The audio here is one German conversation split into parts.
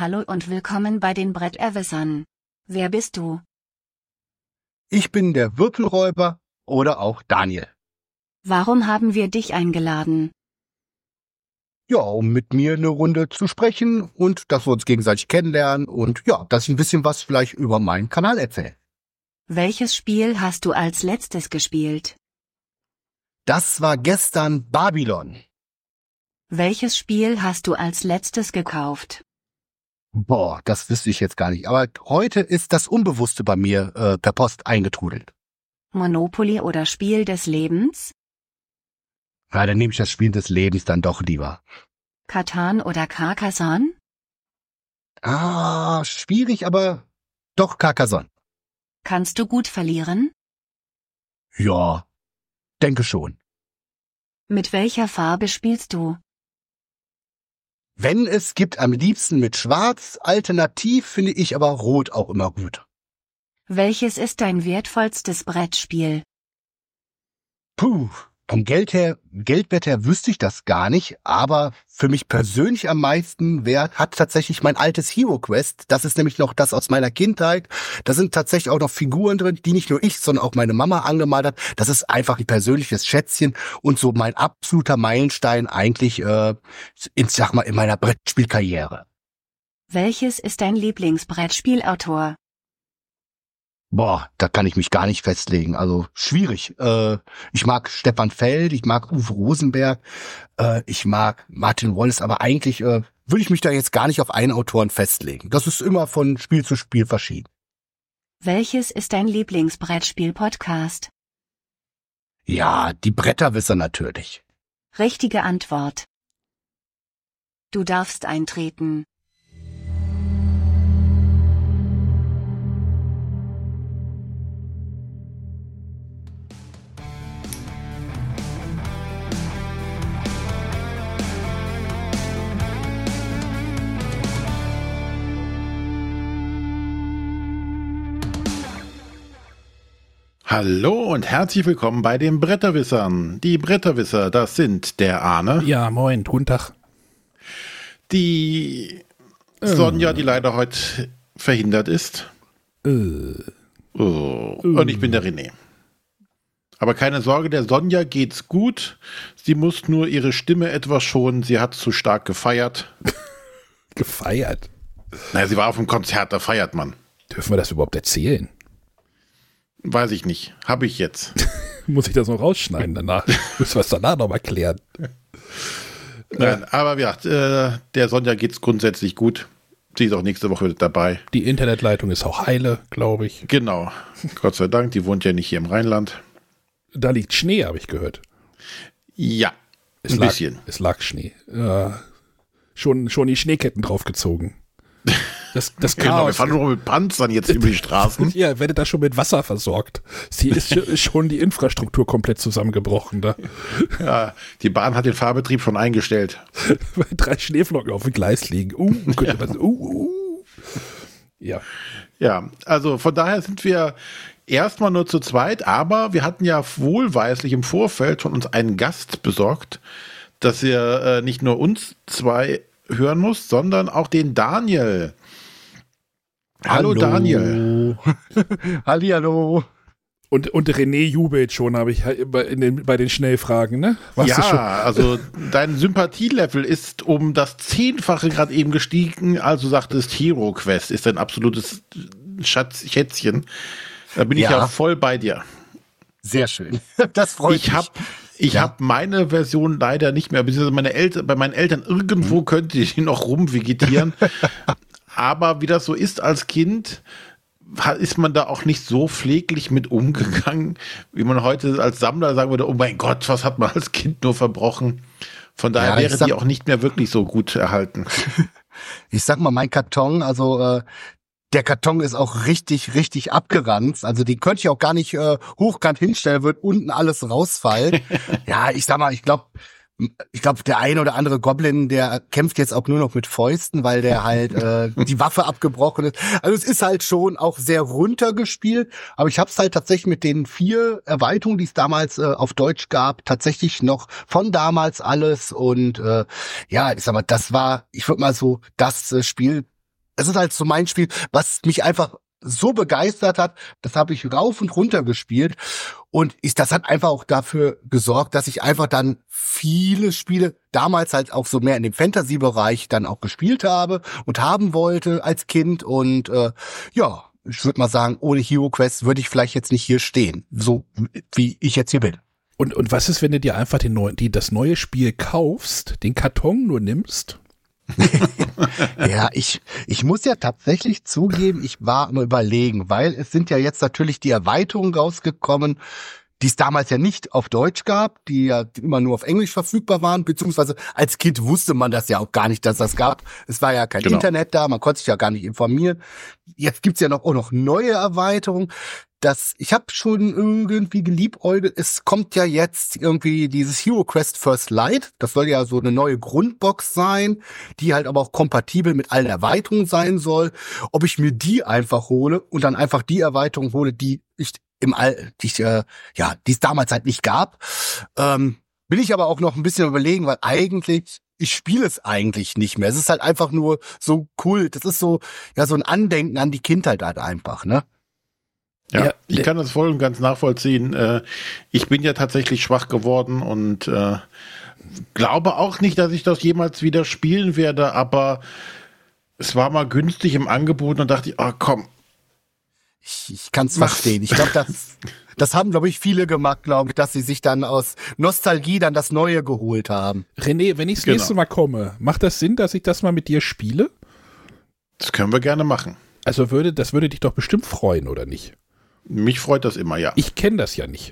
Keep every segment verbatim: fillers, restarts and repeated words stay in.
Hallo und willkommen bei den Bretterwissern. Wer bist du? Ich bin der Würfelräuber oder auch Daniel. Warum haben wir dich eingeladen? Ja, um mit mir eine Runde zu sprechen und dass wir uns gegenseitig kennenlernen und ja, dass ich ein bisschen was vielleicht über meinen Kanal erzähle. Welches Spiel hast du als letztes gespielt? Das war gestern Babylon. Welches Spiel hast du als letztes gekauft? Boah, das wüsste ich jetzt gar nicht. Aber heute ist das Unbewusste bei mir äh, per Post eingetrudelt. Monopoly oder Spiel des Lebens? Ja, dann nehme ich das Spiel des Lebens dann doch lieber. Catan oder Carcassonne? Ah, schwierig, aber doch Carcassonne. Kannst du gut verlieren? Ja, denke schon. Mit welcher Farbe spielst du? Wenn es gibt, am liebsten mit Schwarz. Alternativ finde ich aber Rot auch immer gut. Welches ist dein wertvollstes Brettspiel? Puh, vom Geld her, Geldwert her wüsste ich das gar nicht, aber für mich persönlich am meisten wert hat tatsächlich mein altes Hero Quest. Das ist nämlich noch das aus meiner Kindheit. Da sind tatsächlich auch noch Figuren drin, die nicht nur ich, sondern auch meine Mama angemalt hat. Das ist einfach ein persönliches Schätzchen und so mein absoluter Meilenstein eigentlich, äh, in, sag mal, in meiner Brettspielkarriere. Welches ist dein Lieblingsbrettspielautor? Boah, da kann ich mich gar nicht festlegen. Also schwierig. Äh, ich mag Stefan Feld, ich mag Uwe Rosenberg, äh, ich mag Martin Wallace, aber eigentlich äh, würde ich mich da jetzt gar nicht auf einen Autoren festlegen. Das ist immer von Spiel zu Spiel verschieden. Welches ist dein Lieblingsbrettspiel-Podcast? Ja, die Bretterwisser natürlich. Richtige Antwort. Du darfst eintreten. Hallo und herzlich willkommen bei den Bretterwissern. Die Bretterwisser, das sind der Arne. Ja, moin, guten Tag. Die Sonja, die leider heute verhindert ist. Äh. Oh. Und ich bin der René. Aber keine Sorge, der Sonja geht's gut. Sie muss nur ihre Stimme etwas schonen. Sie hat zu stark gefeiert. Gefeiert? Naja, sie war auf einem Konzert, da feiert man. Dürfen wir das überhaupt erzählen? Weiß ich nicht. Habe ich jetzt. Muss ich das noch rausschneiden danach? Müssen wir es danach noch mal klären. Nein, aber ja, äh, der Sonja geht's grundsätzlich gut. Sie ist auch nächste Woche dabei. Die Internetleitung ist auch heile, glaube ich. Genau. Gott sei Dank, die wohnt ja nicht hier im Rheinland. Da liegt Schnee, habe ich gehört. Ja, es ein lag, bisschen. Es lag Schnee. Äh, schon, schon die Schneeketten draufgezogen. Das, das Chaos. Genau, wir fahren nur mit Panzern jetzt über die Straßen. Ja, werdet da schon mit Wasser versorgt. Sie ist schon die Infrastruktur komplett zusammengebrochen da. Ja, die Bahn hat den Fahrbetrieb schon eingestellt. Weil drei Schneeflocken auf dem Gleis liegen. Uh, könnte man so, uh, uh. Ja. Ja, also von daher sind wir erstmal nur zu zweit, aber wir hatten ja wohlweislich im Vorfeld von uns einen Gast besorgt, dass ihr äh, nicht nur uns zwei hören muss, sondern auch den Daniel. Hallo, Hallo. Daniel. Hallihallo. Und, und René jubelt schon, habe ich in den, bei den Schnellfragen, ne? Warst ja, du schon? Also dein Sympathielevel ist um das Zehnfache gerade eben gestiegen, also sagtest Hero Quest ist ein absolutes Schatz, Schätzchen. Da bin Ja. ich ja voll bei dir. Sehr schön. Das freut Ich mich. habe ich Ja. hab meine Version leider nicht mehr, beziehungsweise meine Eltern, bei meinen Eltern irgendwo könnte ich noch rumvegetieren. Aber wie das so ist als Kind, ist man da auch nicht so pfleglich mit umgegangen, wie man heute als Sammler sagen würde, oh mein Gott, was hat man als Kind nur verbrochen. Von daher Ja, ich wäre sag- die auch nicht mehr wirklich so gut erhalten. Ich sag mal, mein Karton, also äh, der Karton ist auch richtig, richtig abgeranzt. Also die könnte ich auch gar nicht äh, hochkant hinstellen, wird unten alles rausfallen. Ja, ich sag mal, ich glaube, ich glaube, der eine oder andere Goblin, der kämpft jetzt auch nur noch mit Fäusten, weil der halt äh, die Waffe abgebrochen ist. Also es ist halt schon auch sehr runtergespielt, aber ich habe es halt tatsächlich mit den vier Erweiterungen, die es damals äh, auf Deutsch gab, tatsächlich noch von damals alles. Und äh, ja, ich sag mal, das war, ich würde mal so, das äh, Spiel es ist halt so mein Spiel, was mich einfach so begeistert hat, das habe ich rauf und runter gespielt und ich, das hat einfach auch dafür gesorgt, dass ich einfach dann viele Spiele damals halt auch so mehr in dem Fantasy-Bereich dann auch gespielt habe und haben wollte als Kind und äh, ja, ich würde mal sagen, ohne Hero Quest würde ich vielleicht jetzt nicht hier stehen, so wie ich jetzt hier bin. Und, und was ist, wenn du dir einfach den neuen, die, das neue Spiel kaufst, den Karton nur nimmst? Ja, ich, ich muss ja tatsächlich zugeben, ich war am Überlegen, weil es sind ja jetzt natürlich die Erweiterungen rausgekommen, die es damals ja nicht auf Deutsch gab, die ja immer nur auf Englisch verfügbar waren, beziehungsweise als Kind wusste man das ja auch gar nicht, dass das gab. Es war ja kein Genau. Internet da, man konnte sich ja gar nicht informieren. Jetzt gibt's ja noch auch noch neue Erweiterungen. Das, ich habe schon irgendwie geliebäugelt, es kommt ja jetzt irgendwie dieses Hero Quest First Light, das soll ja so eine neue Grundbox sein, die halt aber auch kompatibel mit allen Erweiterungen sein soll. Ob ich mir die einfach hole und dann einfach die Erweiterung hole, die ich im All, die ich, äh, ja, die es damals halt nicht gab, ähm, bin ich aber auch noch ein bisschen überlegen, weil eigentlich ich spiele es eigentlich nicht mehr. Es ist halt einfach nur so cool. Das ist so, ja, so ein Andenken an die Kindheit halt einfach, ne? Ja, Ja, ich kann das voll und ganz nachvollziehen. Äh, Ich bin ja tatsächlich schwach geworden und äh, glaube auch nicht, dass ich das jemals wieder spielen werde, aber es war mal günstig im Angebot und dachte ich, oh komm. Ich, ich kann es Mach's. verstehen. Ich glaube, das, das haben, glaube ich, viele gemacht, glaube ich, dass sie sich dann aus Nostalgie dann das Neue geholt haben. René, wenn ich das Genau. nächste Mal komme, macht das Sinn, dass ich das mal mit dir spiele? Das können wir gerne machen. Also würde, das würde dich doch bestimmt freuen, oder nicht? Mich freut das immer, ja. Ich kenne das ja nicht.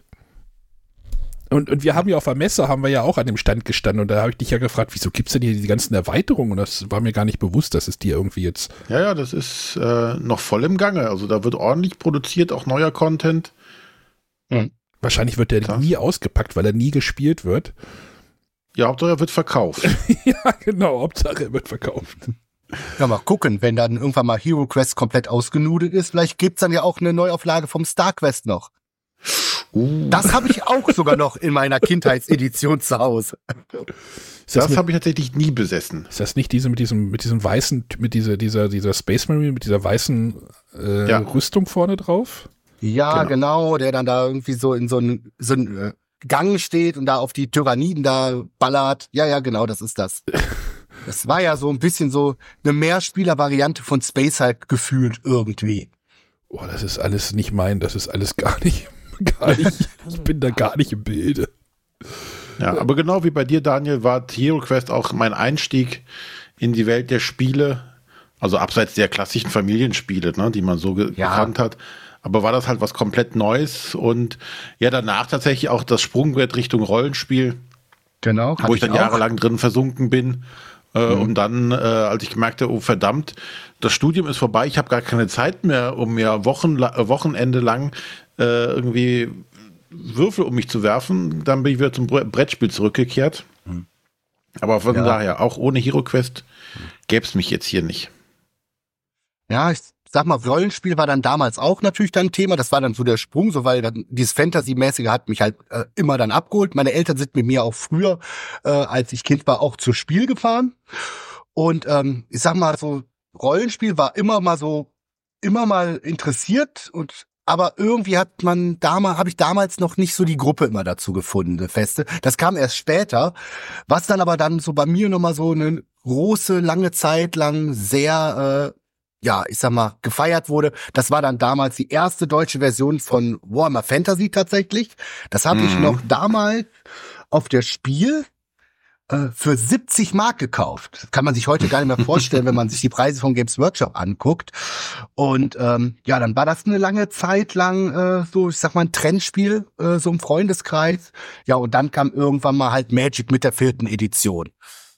Und, und wir haben ja auf der Messe, haben wir ja auch an dem Stand gestanden und da habe ich dich ja gefragt, wieso gibt's denn hier diese ganzen Erweiterungen? Und das war mir gar nicht bewusst, dass es dir irgendwie jetzt... Ja, ja, das ist äh, noch voll im Gange. Also da wird ordentlich produziert, auch neuer Content. Wahrscheinlich wird der Krass. nie ausgepackt, weil er nie gespielt wird. Ja, Hauptsache er wird verkauft. Ja, genau, Hauptsache er wird verkauft. Ja, mal gucken, wenn dann irgendwann mal Hero Quest komplett ausgenudelt ist, vielleicht gibt's dann ja auch eine Neuauflage vom Star Quest noch. Uh, Das habe ich auch sogar noch in meiner Kindheitsedition zu Hause. Ist das, das mit, habe ich tatsächlich nie besessen. ist das nicht diese mit diesem, mit diesem weißen, mit dieser, dieser, dieser Space Marine, mit dieser weißen äh, Ja. Rüstung vorne drauf? Ja, Genau. genau, der dann da irgendwie so in so einen so einen, äh, Gang steht und da auf die Tyranniden da ballert. Ja, ja, genau, das ist das. Das war ja so ein bisschen so eine Mehrspieler-Variante von Space halt gefühlt irgendwie. Oh, das ist alles nicht mein, das ist alles gar nicht, gar nicht, ich bin da gar nicht im Bilde. Ja, aber genau wie bei dir, Daniel, war Hero Quest auch mein Einstieg in die Welt der Spiele. Also abseits der klassischen Familienspiele, ne, die man so ge Ja. gekannt hat. Aber war das halt was komplett Neues und ja, danach tatsächlich auch das Sprungbrett Richtung Rollenspiel, Genau. wo ich dann jahrelang drin versunken bin. Äh, Mhm. Und dann, äh, als ich merkte, oh verdammt, das Studium ist vorbei, ich habe gar keine Zeit mehr, um mir Wochen, äh, Wochenende lang äh, irgendwie Würfel um mich zu werfen. Dann bin ich wieder zum Bre- Brettspiel zurückgekehrt. Mhm. Aber von Ja. daher, auch ohne Hero Quest gäbe es mich jetzt hier nicht. Ja, ich sag mal, Rollenspiel war dann damals auch natürlich dann Thema. Das war dann so der Sprung, so weil dann dieses Fantasy-mäßige hat mich halt äh, immer dann abgeholt. Meine Eltern sind mit mir auch früher, äh, als ich Kind war, auch zu Spiel gefahren. Und ähm, ich sag mal, so Rollenspiel war immer mal so, immer mal interessiert und aber irgendwie hat man damals, habe ich damals noch nicht so die Gruppe immer dazu gefunden, eine feste. Das kam erst später, was dann aber dann so bei mir nochmal so eine große, lange Zeit lang sehr, äh, ja, ich sag mal, gefeiert wurde. Das war dann damals die erste deutsche Version von Warhammer Fantasy tatsächlich. Das habe ich Mhm. noch damals auf der Spiel äh, für siebzig Mark gekauft. Das kann man sich heute gar nicht mehr vorstellen, wenn man sich die Preise von Games Workshop anguckt. Und ähm, ja, dann war das eine lange Zeit lang äh, so, ich sag mal, ein Trendspiel, äh, so im Freundeskreis. Ja, und dann kam irgendwann mal halt Magic mit der vierten Edition.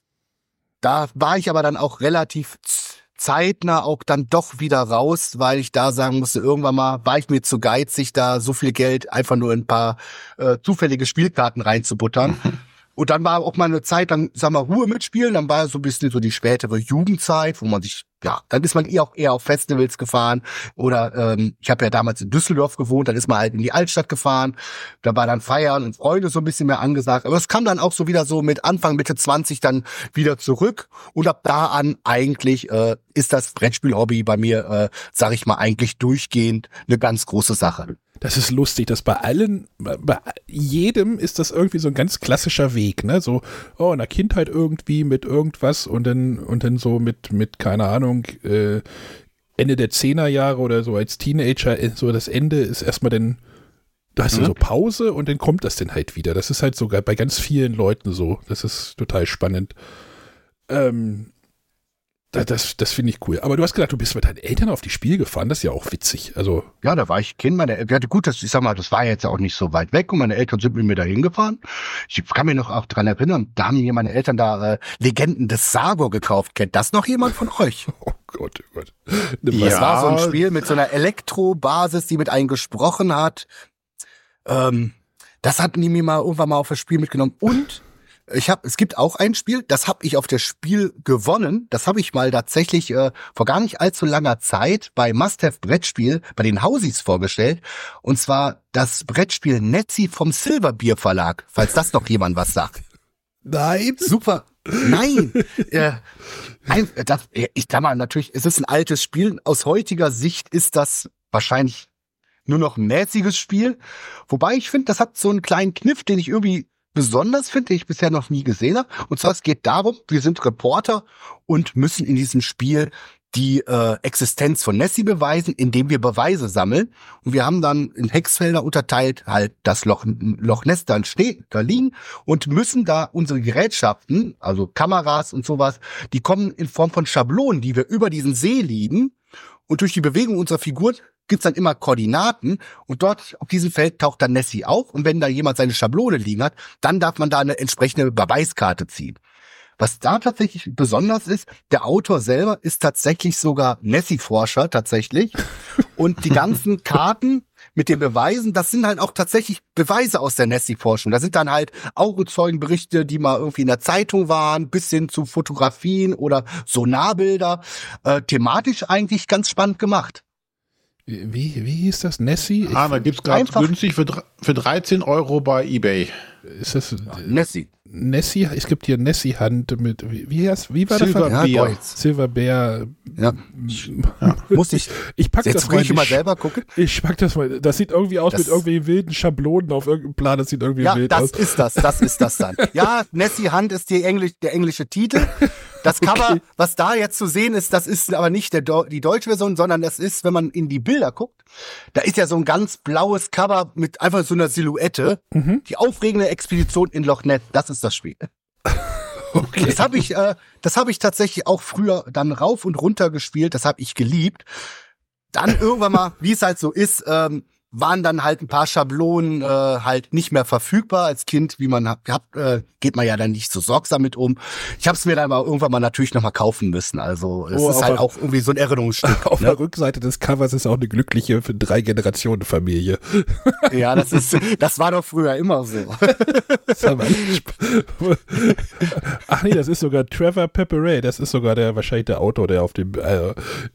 Da war ich aber dann auch relativ z- zeitnah auch dann doch wieder raus, weil ich da sagen musste, irgendwann mal war ich mir zu geizig, da so viel Geld einfach nur in ein paar äh, zufällige Spielkarten reinzubuttern. Und dann war auch mal eine Zeit, dann, sag mal, Ruhe mitspielen, dann war so ein bisschen so die spätere Jugendzeit, wo man sich, ja, dann ist man eher auch eher auf Festivals gefahren oder ähm, ich habe ja damals in Düsseldorf gewohnt, dann ist man halt in die Altstadt gefahren, da war dann Feiern und Freude so ein bisschen mehr angesagt, aber es kam dann auch so wieder so mit Anfang, Mitte zwanzig dann wieder zurück und ab da an eigentlich äh, ist das Brettspiel-Hobby bei mir, äh, sag ich mal, eigentlich durchgehend eine ganz große Sache. Das ist lustig, dass bei allen, bei jedem ist das irgendwie so ein ganz klassischer Weg, ne? So, oh, in der Kindheit irgendwie mit irgendwas und dann, und dann so mit, mit, keine Ahnung, äh, Ende der Zehnerjahre oder so als Teenager, so das Ende ist erstmal dann, da hast du Mhm. so Pause und dann kommt das dann halt wieder. Das ist halt sogar bei ganz vielen Leuten so. Das ist total spannend. Ähm, Das, das, das finde ich cool. Aber du hast gesagt, du bist mit deinen Eltern auf die Spiel gefahren. Das ist ja auch witzig. Also Ja, da war ich Kind. Meine, ja, gut, das, ich sag mal, das war jetzt auch nicht so weit weg und meine Eltern sind mit mir da hingefahren. Ich kann mich noch auch dran erinnern, da haben mir meine Eltern da äh, Legenden des Sargor gekauft. Kennt das noch jemand von euch? oh Gott, oh Gott. Das Ja. war so ein Spiel mit so einer Elektrobasis, die mit einem gesprochen hat. Ähm, das hatten die mir mal irgendwann mal auf das Spiel mitgenommen. Und ich habe, es gibt auch ein Spiel, das habe ich auf das Spiel gewonnen. Das habe ich mal tatsächlich äh, vor gar nicht allzu langer Zeit bei Must Have Brettspiel bei den Hausis vorgestellt. Und zwar das Brettspiel Netzi vom Silverbeer Verlag, falls das noch jemand was sagt. Nein. Super. Nein. äh, ein, das, ich sag mal, natürlich, es ist ein altes Spiel. Aus heutiger Sicht ist das wahrscheinlich nur noch ein mäßiges Spiel. Wobei ich finde, das hat so einen kleinen Kniff, den ich irgendwie besonders finde, den ich bisher noch nie gesehen habe. Und zwar, es geht darum, wir sind Reporter und müssen in diesem Spiel die äh, Existenz von Nessie beweisen, indem wir Beweise sammeln. Und wir haben dann in Hexfelder unterteilt halt das Loch, Loch Ness dann steht, da liegen und müssen da unsere Gerätschaften, also Kameras und sowas, die kommen in Form von Schablonen, die wir über diesen See liegen. Und durch die Bewegung unserer Figur gibt's dann immer Koordinaten und dort auf diesem Feld taucht dann Nessie auf und wenn da jemand seine Schablone liegen hat, dann darf man da eine entsprechende Beweiskarte ziehen. Was da tatsächlich besonders ist, der Autor selber ist tatsächlich sogar Nessie-Forscher tatsächlich und die ganzen Karten mit den Beweisen, das sind halt auch tatsächlich Beweise aus der Nessie-Forschung. Da sind dann halt Augenzeugenberichte, die mal irgendwie in der Zeitung waren, bis hin zu Fotografien oder Sonarbilder. Äh, thematisch eigentlich ganz spannend gemacht. Wie, wie hieß das? Nessie? Ah, da gibt's gerade Einfach- günstig für, dr- für dreizehn Euro bei eBay. Ist das äh, Nessie. Nessie? Es gibt hier Nessie-Hand mit, wie, wie, heißt, wie war Silver das? Ja, Bier. Deutsch. Silverbeer. Ja. Muss ich Ich pack jetzt das mal. ruhig in mal die- selber gucken? Ich pack das mal. Das sieht irgendwie aus Das- mit irgendwie wilden Schablonen auf irgendeinem Plan. Das sieht irgendwie Ja, wild das aus. ist das, das ist das dann. Ja, Nessie Hand ist die Englisch, der englische Titel. Das Cover, Okay. was da jetzt zu sehen ist, das ist aber nicht der, Deu- die deutsche Version, sondern das ist, wenn man in die Bilder guckt, da ist ja so ein ganz blaues Cover mit einfach so einer Silhouette. Mhm. Die aufregende Expedition in Loch Ness, das ist das Spiel. Okay. Das habe ich, äh, das habe ich tatsächlich auch früher dann rauf und runter gespielt. Das habe ich geliebt. Dann irgendwann mal, wie es halt so ist, ähm, waren dann halt ein paar Schablonen äh, halt nicht mehr verfügbar als Kind, wie man hat, hat äh, geht man ja dann nicht so sorgsam mit um. Ich habe es mir dann aber irgendwann mal natürlich noch mal kaufen müssen. Also es Oh, ist auf halt der- auch irgendwie so ein Erinnerungsstück. Auf ne? der Rückseite des Covers ist auch eine glückliche für drei Generationen Familie. Ja, das ist, das war doch früher immer so. Das haben wir nicht sp- Ach nee, das ist sogar Trevor Pepperay. Das ist sogar der wahrscheinlich der Autor, der auf dem äh,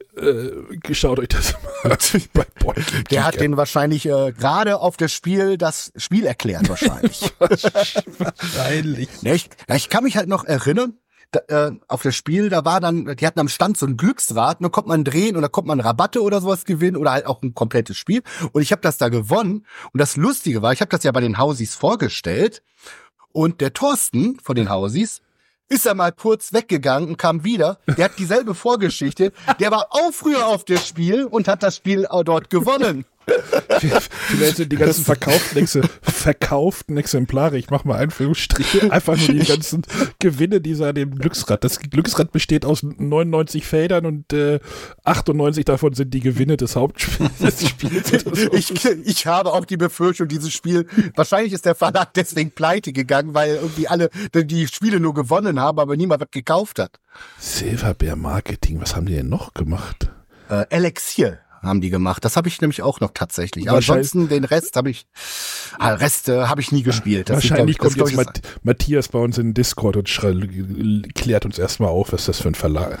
äh, schaut euch das mal bei Boardgame Der hat Geek den wahrscheinlich äh, gerade auf das Spiel das Spiel erklärt wahrscheinlich. an. Wahrscheinlich. Ja, ich, ja, ich kann mich halt noch erinnern, da, äh, auf das Spiel, da war dann, die hatten am Stand so ein Glücksrad, und da konnte man drehen und da konnte man Rabatte oder sowas gewinnen oder halt auch ein komplettes Spiel. Und ich habe das da gewonnen. Und das Lustige war, ich habe das ja bei den Hausis vorgestellt und der Thorsten von den Hausis ist er mal kurz weggegangen und kam wieder. Der hat dieselbe Vorgeschichte. Der war auch früher auf das Spiel und hat das Spiel auch dort gewonnen. Vielleicht sind die ganzen verkauften, Exe verkauften Exemplare, ich mache mal Einführungsstriche, einfach nur die ganzen Gewinne dieser an dem Glücksrad. Das Glücksrad besteht aus neunundneunzig Feldern und äh, achtundneunzig davon sind die Gewinne des Hauptspiels. Des Spiels oder so. Ich, ich habe auch die Befürchtung, dieses Spiel, wahrscheinlich ist der Verlag deswegen pleite gegangen, weil irgendwie alle die Spiele nur gewonnen haben, aber niemand was gekauft hat. Silverbeer Marketing, was haben die denn noch gemacht? Äh, Elixier haben die gemacht. Das habe ich nämlich auch noch tatsächlich. Aber Wahrscheinlich- ansonsten den Rest habe ich, ah, Rest äh, habe ich nie gespielt. Das Wahrscheinlich ist, glaub ich, kommt das, jetzt glaub ich, Matt- Matthias bei uns in den Discord und schrei- klärt uns erstmal auf, was das für ein Verlag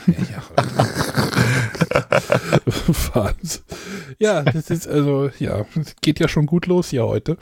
ja. Wahnsinn. Ja, das ist also, ja, es geht ja schon gut los hier heute.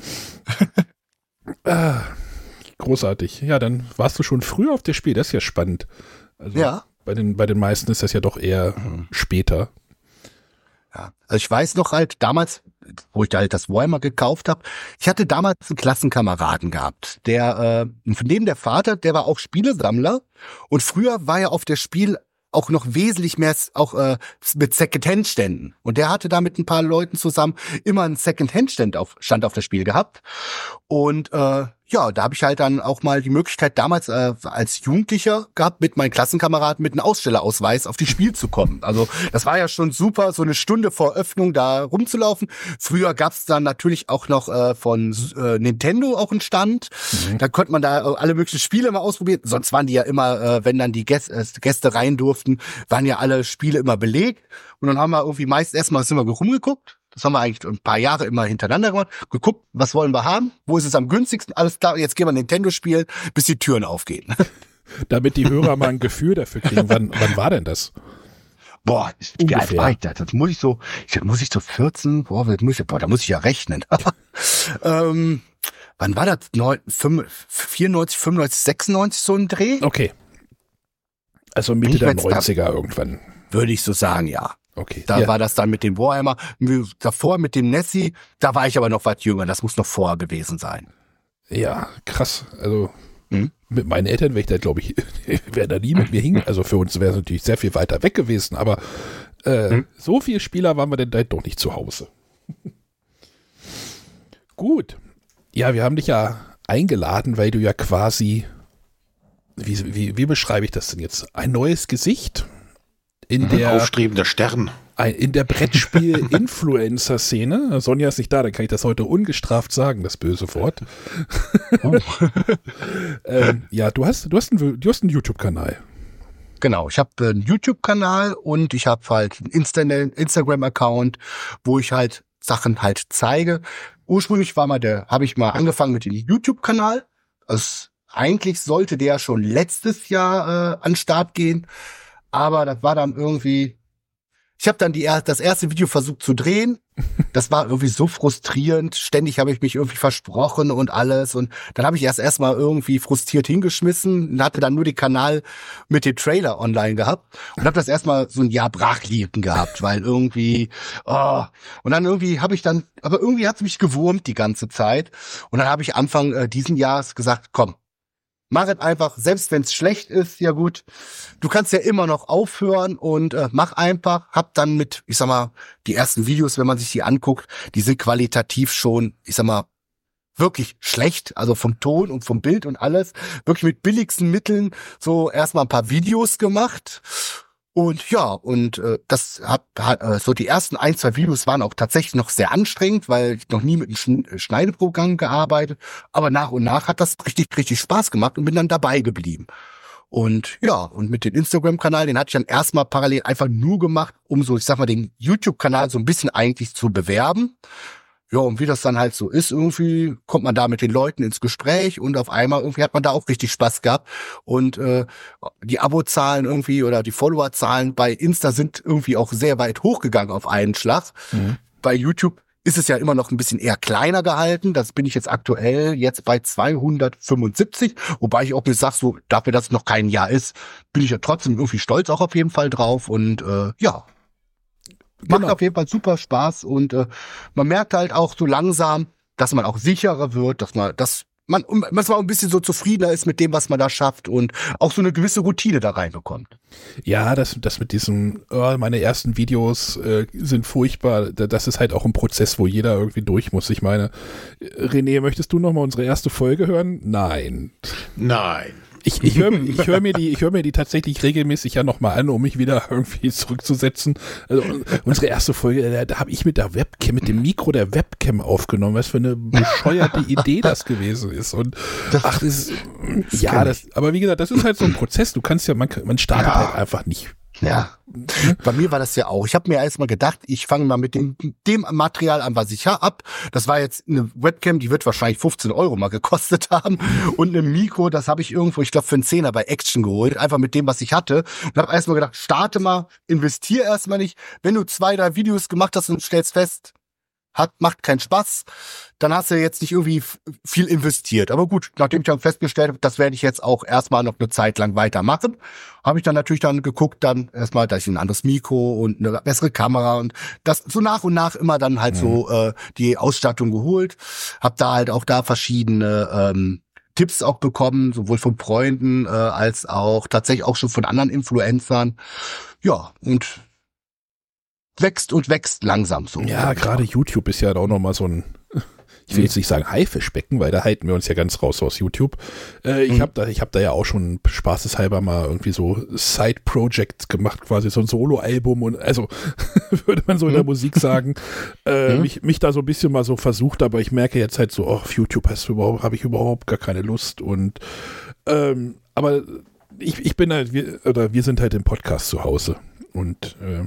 ah, großartig. Ja, dann warst du schon früh auf der Spiel, das ist ja spannend. Also Ja. bei den, bei den meisten ist das ja doch eher später. Ja, also ich weiß noch halt damals, wo ich da halt das Warhammer gekauft habe, ich hatte damals einen Klassenkameraden gehabt, der, äh, von dem der Vater, der war auch Spielesammler und früher war er auf der Spiel auch noch wesentlich mehr auch äh, mit Second-Hand-Ständen. Und der hatte da mit ein paar Leuten zusammen immer einen Second-Hand-Stand auf, Stand auf das Spiel gehabt. Und äh, ja, da habe ich halt dann auch mal die Möglichkeit damals äh, als Jugendlicher gehabt, mit meinen Klassenkameraden mit einem Ausstellerausweis auf die Spiel zu kommen. Also das war ja schon super, so eine Stunde vor Öffnung da rumzulaufen. Früher gab's dann natürlich auch noch äh, von äh, Nintendo auch einen Stand. Mhm. Da konnte man da äh, alle möglichen Spiele mal ausprobieren. Sonst waren die ja immer, äh, wenn dann die Gäste, äh, Gäste rein durften, waren ja alle Spiele immer belegt. Und dann haben wir irgendwie meist erstmal sind wir rumgeguckt. Das haben wir eigentlich ein paar Jahre immer hintereinander gemacht. Geguckt, was wollen wir haben? Wo ist es am günstigsten? Alles klar, jetzt gehen wir Nintendo spielen, bis die Türen aufgehen. Damit die Hörer mal ein Gefühl dafür kriegen. Wann, wann war denn das? Boah, wie alt war ich das? Das muss ich so, ich, muss ich so vierzehn, boah, das muss ich, boah, da muss ich ja rechnen. ähm, wann war das? Neun, fünf, vierundneunzig, fünfundneunzig, sechsundneunzig so ein Dreh? Okay. Also Mitte der neunziger da, irgendwann. Würde ich so sagen, ja. Okay. Da ja. war das dann mit dem Warhammer. Davor mit dem Nessie, da war ich aber noch was jünger. Das muss noch vorher gewesen sein. Ja, krass. Also hm? mit meinen Eltern wäre ich da, glaube ich, wäre da nie mit mir hin. Also für uns wäre es natürlich sehr viel weiter weg gewesen. Aber äh, hm? so viele Spieler waren wir denn da doch nicht zu Hause. Gut. Ja, wir haben dich ja eingeladen, weil du ja quasi, wie, wie, wie beschreibe ich das denn jetzt? Ein neues Gesicht in der aufstrebender Stern. In der Brettspiel-Influencer-Szene. Sonja ist nicht da, dann kann ich das heute ungestraft sagen, das böse Wort. Oh. ähm, ja, du hast, du hast einen, du hast einen YouTube-Kanal. Genau, ich habe einen YouTube-Kanal und ich habe halt einen Insta- Instagram-Account, wo ich halt Sachen halt zeige. Ursprünglich war mal der, habe ich mal angefangen mit dem YouTube-Kanal. Also eigentlich sollte der schon letztes Jahr äh, an den Start gehen. Aber das war dann irgendwie, ich habe dann die, das erste Video versucht zu drehen. Das war irgendwie so frustrierend. Ständig habe ich mich irgendwie versprochen und alles. Und dann habe ich erst erstmal irgendwie frustriert hingeschmissen und hatte dann nur den Kanal mit dem Trailer online gehabt. Und habe das erstmal so ein Jahr brach liegen gehabt, weil irgendwie, oh. Und dann irgendwie habe ich dann, aber irgendwie hat es mich gewurmt die ganze Zeit. Und dann habe ich Anfang äh, diesen Jahres gesagt, komm, mach es einfach, selbst wenn es schlecht ist, ja gut. Du kannst ja immer noch aufhören und äh, mach einfach. Hab dann mit, ich sag mal, die ersten Videos, wenn man sich die anguckt, die sind qualitativ schon, ich sag mal, wirklich schlecht. Also vom Ton und vom Bild und alles. Wirklich mit billigsten Mitteln so erstmal ein paar Videos gemacht. Und ja, und äh, das hat, hat äh, so die ersten ein, zwei Videos waren auch tatsächlich noch sehr anstrengend, weil ich noch nie mit einem Schneideprogramm gearbeitet. Aber nach und nach hat das richtig, richtig Spaß gemacht und bin dann dabei geblieben. Und ja, und mit dem Instagram-Kanal, den hatte ich dann erstmal parallel einfach nur gemacht, um so, ich sag mal, den YouTube-Kanal so ein bisschen eigentlich zu bewerben. Ja, und wie das dann halt so ist, irgendwie kommt man da mit den Leuten ins Gespräch und auf einmal irgendwie hat man da auch richtig Spaß gehabt. Und äh, die Abozahlen irgendwie oder die Followerzahlen bei Insta sind irgendwie auch sehr weit hochgegangen auf einen Schlag. Mhm. Bei YouTube ist es ja immer noch ein bisschen eher kleiner gehalten. Das bin ich jetzt aktuell jetzt bei zweihundertfünfundsiebzig. Wobei ich auch mir sage, so dafür, dass es noch kein Jahr ist, bin ich ja trotzdem irgendwie stolz auch auf jeden Fall drauf. Und äh, ja, macht genau. Auf jeden Fall super Spaß und äh, man merkt halt auch so langsam, dass man auch sicherer wird, dass man, dass man, dass man ein bisschen so zufriedener ist mit dem, was man da schafft und auch so eine gewisse Routine da reinbekommt. Ja, das, das mit diesem, oh, meine ersten Videos äh, sind furchtbar. Das ist halt auch ein Prozess, wo jeder irgendwie durch muss. Ich meine, René, möchtest du noch mal unsere erste Folge hören? Nein. Nein. Ich, ich höre ich hör mir die, ich höre mir die tatsächlich regelmäßig ja nochmal an, um mich wieder irgendwie zurückzusetzen. Also unsere erste Folge, da, da habe ich mit der Webcam, mit dem Mikro der Webcam aufgenommen, was für eine bescheuerte Idee das gewesen ist. Und das, ach, das ist, ja, das, aber wie gesagt, das ist halt so ein Prozess. Du kannst ja, man, man startet ja. halt einfach nicht Ja, bei mir war das ja auch. Ich habe mir erstmal gedacht, ich fange mal mit dem, dem Material an, was ich habe. Das war jetzt eine Webcam, die wird wahrscheinlich fünfzehn Euro mal gekostet haben. Und ein Mikro, das habe ich irgendwo, ich glaube, für einen Zehner bei Action geholt. Einfach mit dem, was ich hatte. Und habe erstmal gedacht, starte mal, investier erstmal nicht. Wenn du zwei, drei Videos gemacht hast und stellst fest, hat, macht keinen Spaß, dann hast du jetzt nicht irgendwie f- viel investiert. Aber gut, nachdem ich dann festgestellt habe, das werde ich jetzt auch erstmal noch eine Zeit lang weitermachen, habe ich dann natürlich dann geguckt, dann erstmal, dass ich ein anderes Mikro und eine bessere Kamera und das so nach und nach immer dann halt mhm. so äh, die Ausstattung geholt. Habe da halt auch da verschiedene ähm, Tipps auch bekommen, sowohl von Freunden äh, als auch tatsächlich auch schon von anderen Influencern. Ja, und wächst und wächst langsam so. Ja, gerade YouTube ist ja auch nochmal so ein, ich will jetzt nicht sagen Haifischbecken, weil da halten wir uns ja ganz raus aus YouTube. Äh, ich mhm. habe da, ich hab da ja auch schon spaßeshalber mal irgendwie so Side-Projects gemacht, quasi so ein Solo-Album und also würde man so in der Musik sagen, äh, mhm. mich, mich da so ein bisschen mal so versucht, aber ich merke jetzt halt so, oh, auf YouTube habe ich überhaupt gar keine Lust und ähm, aber ich, ich bin halt, wir, oder wir sind halt im Podcast zu Hause und äh,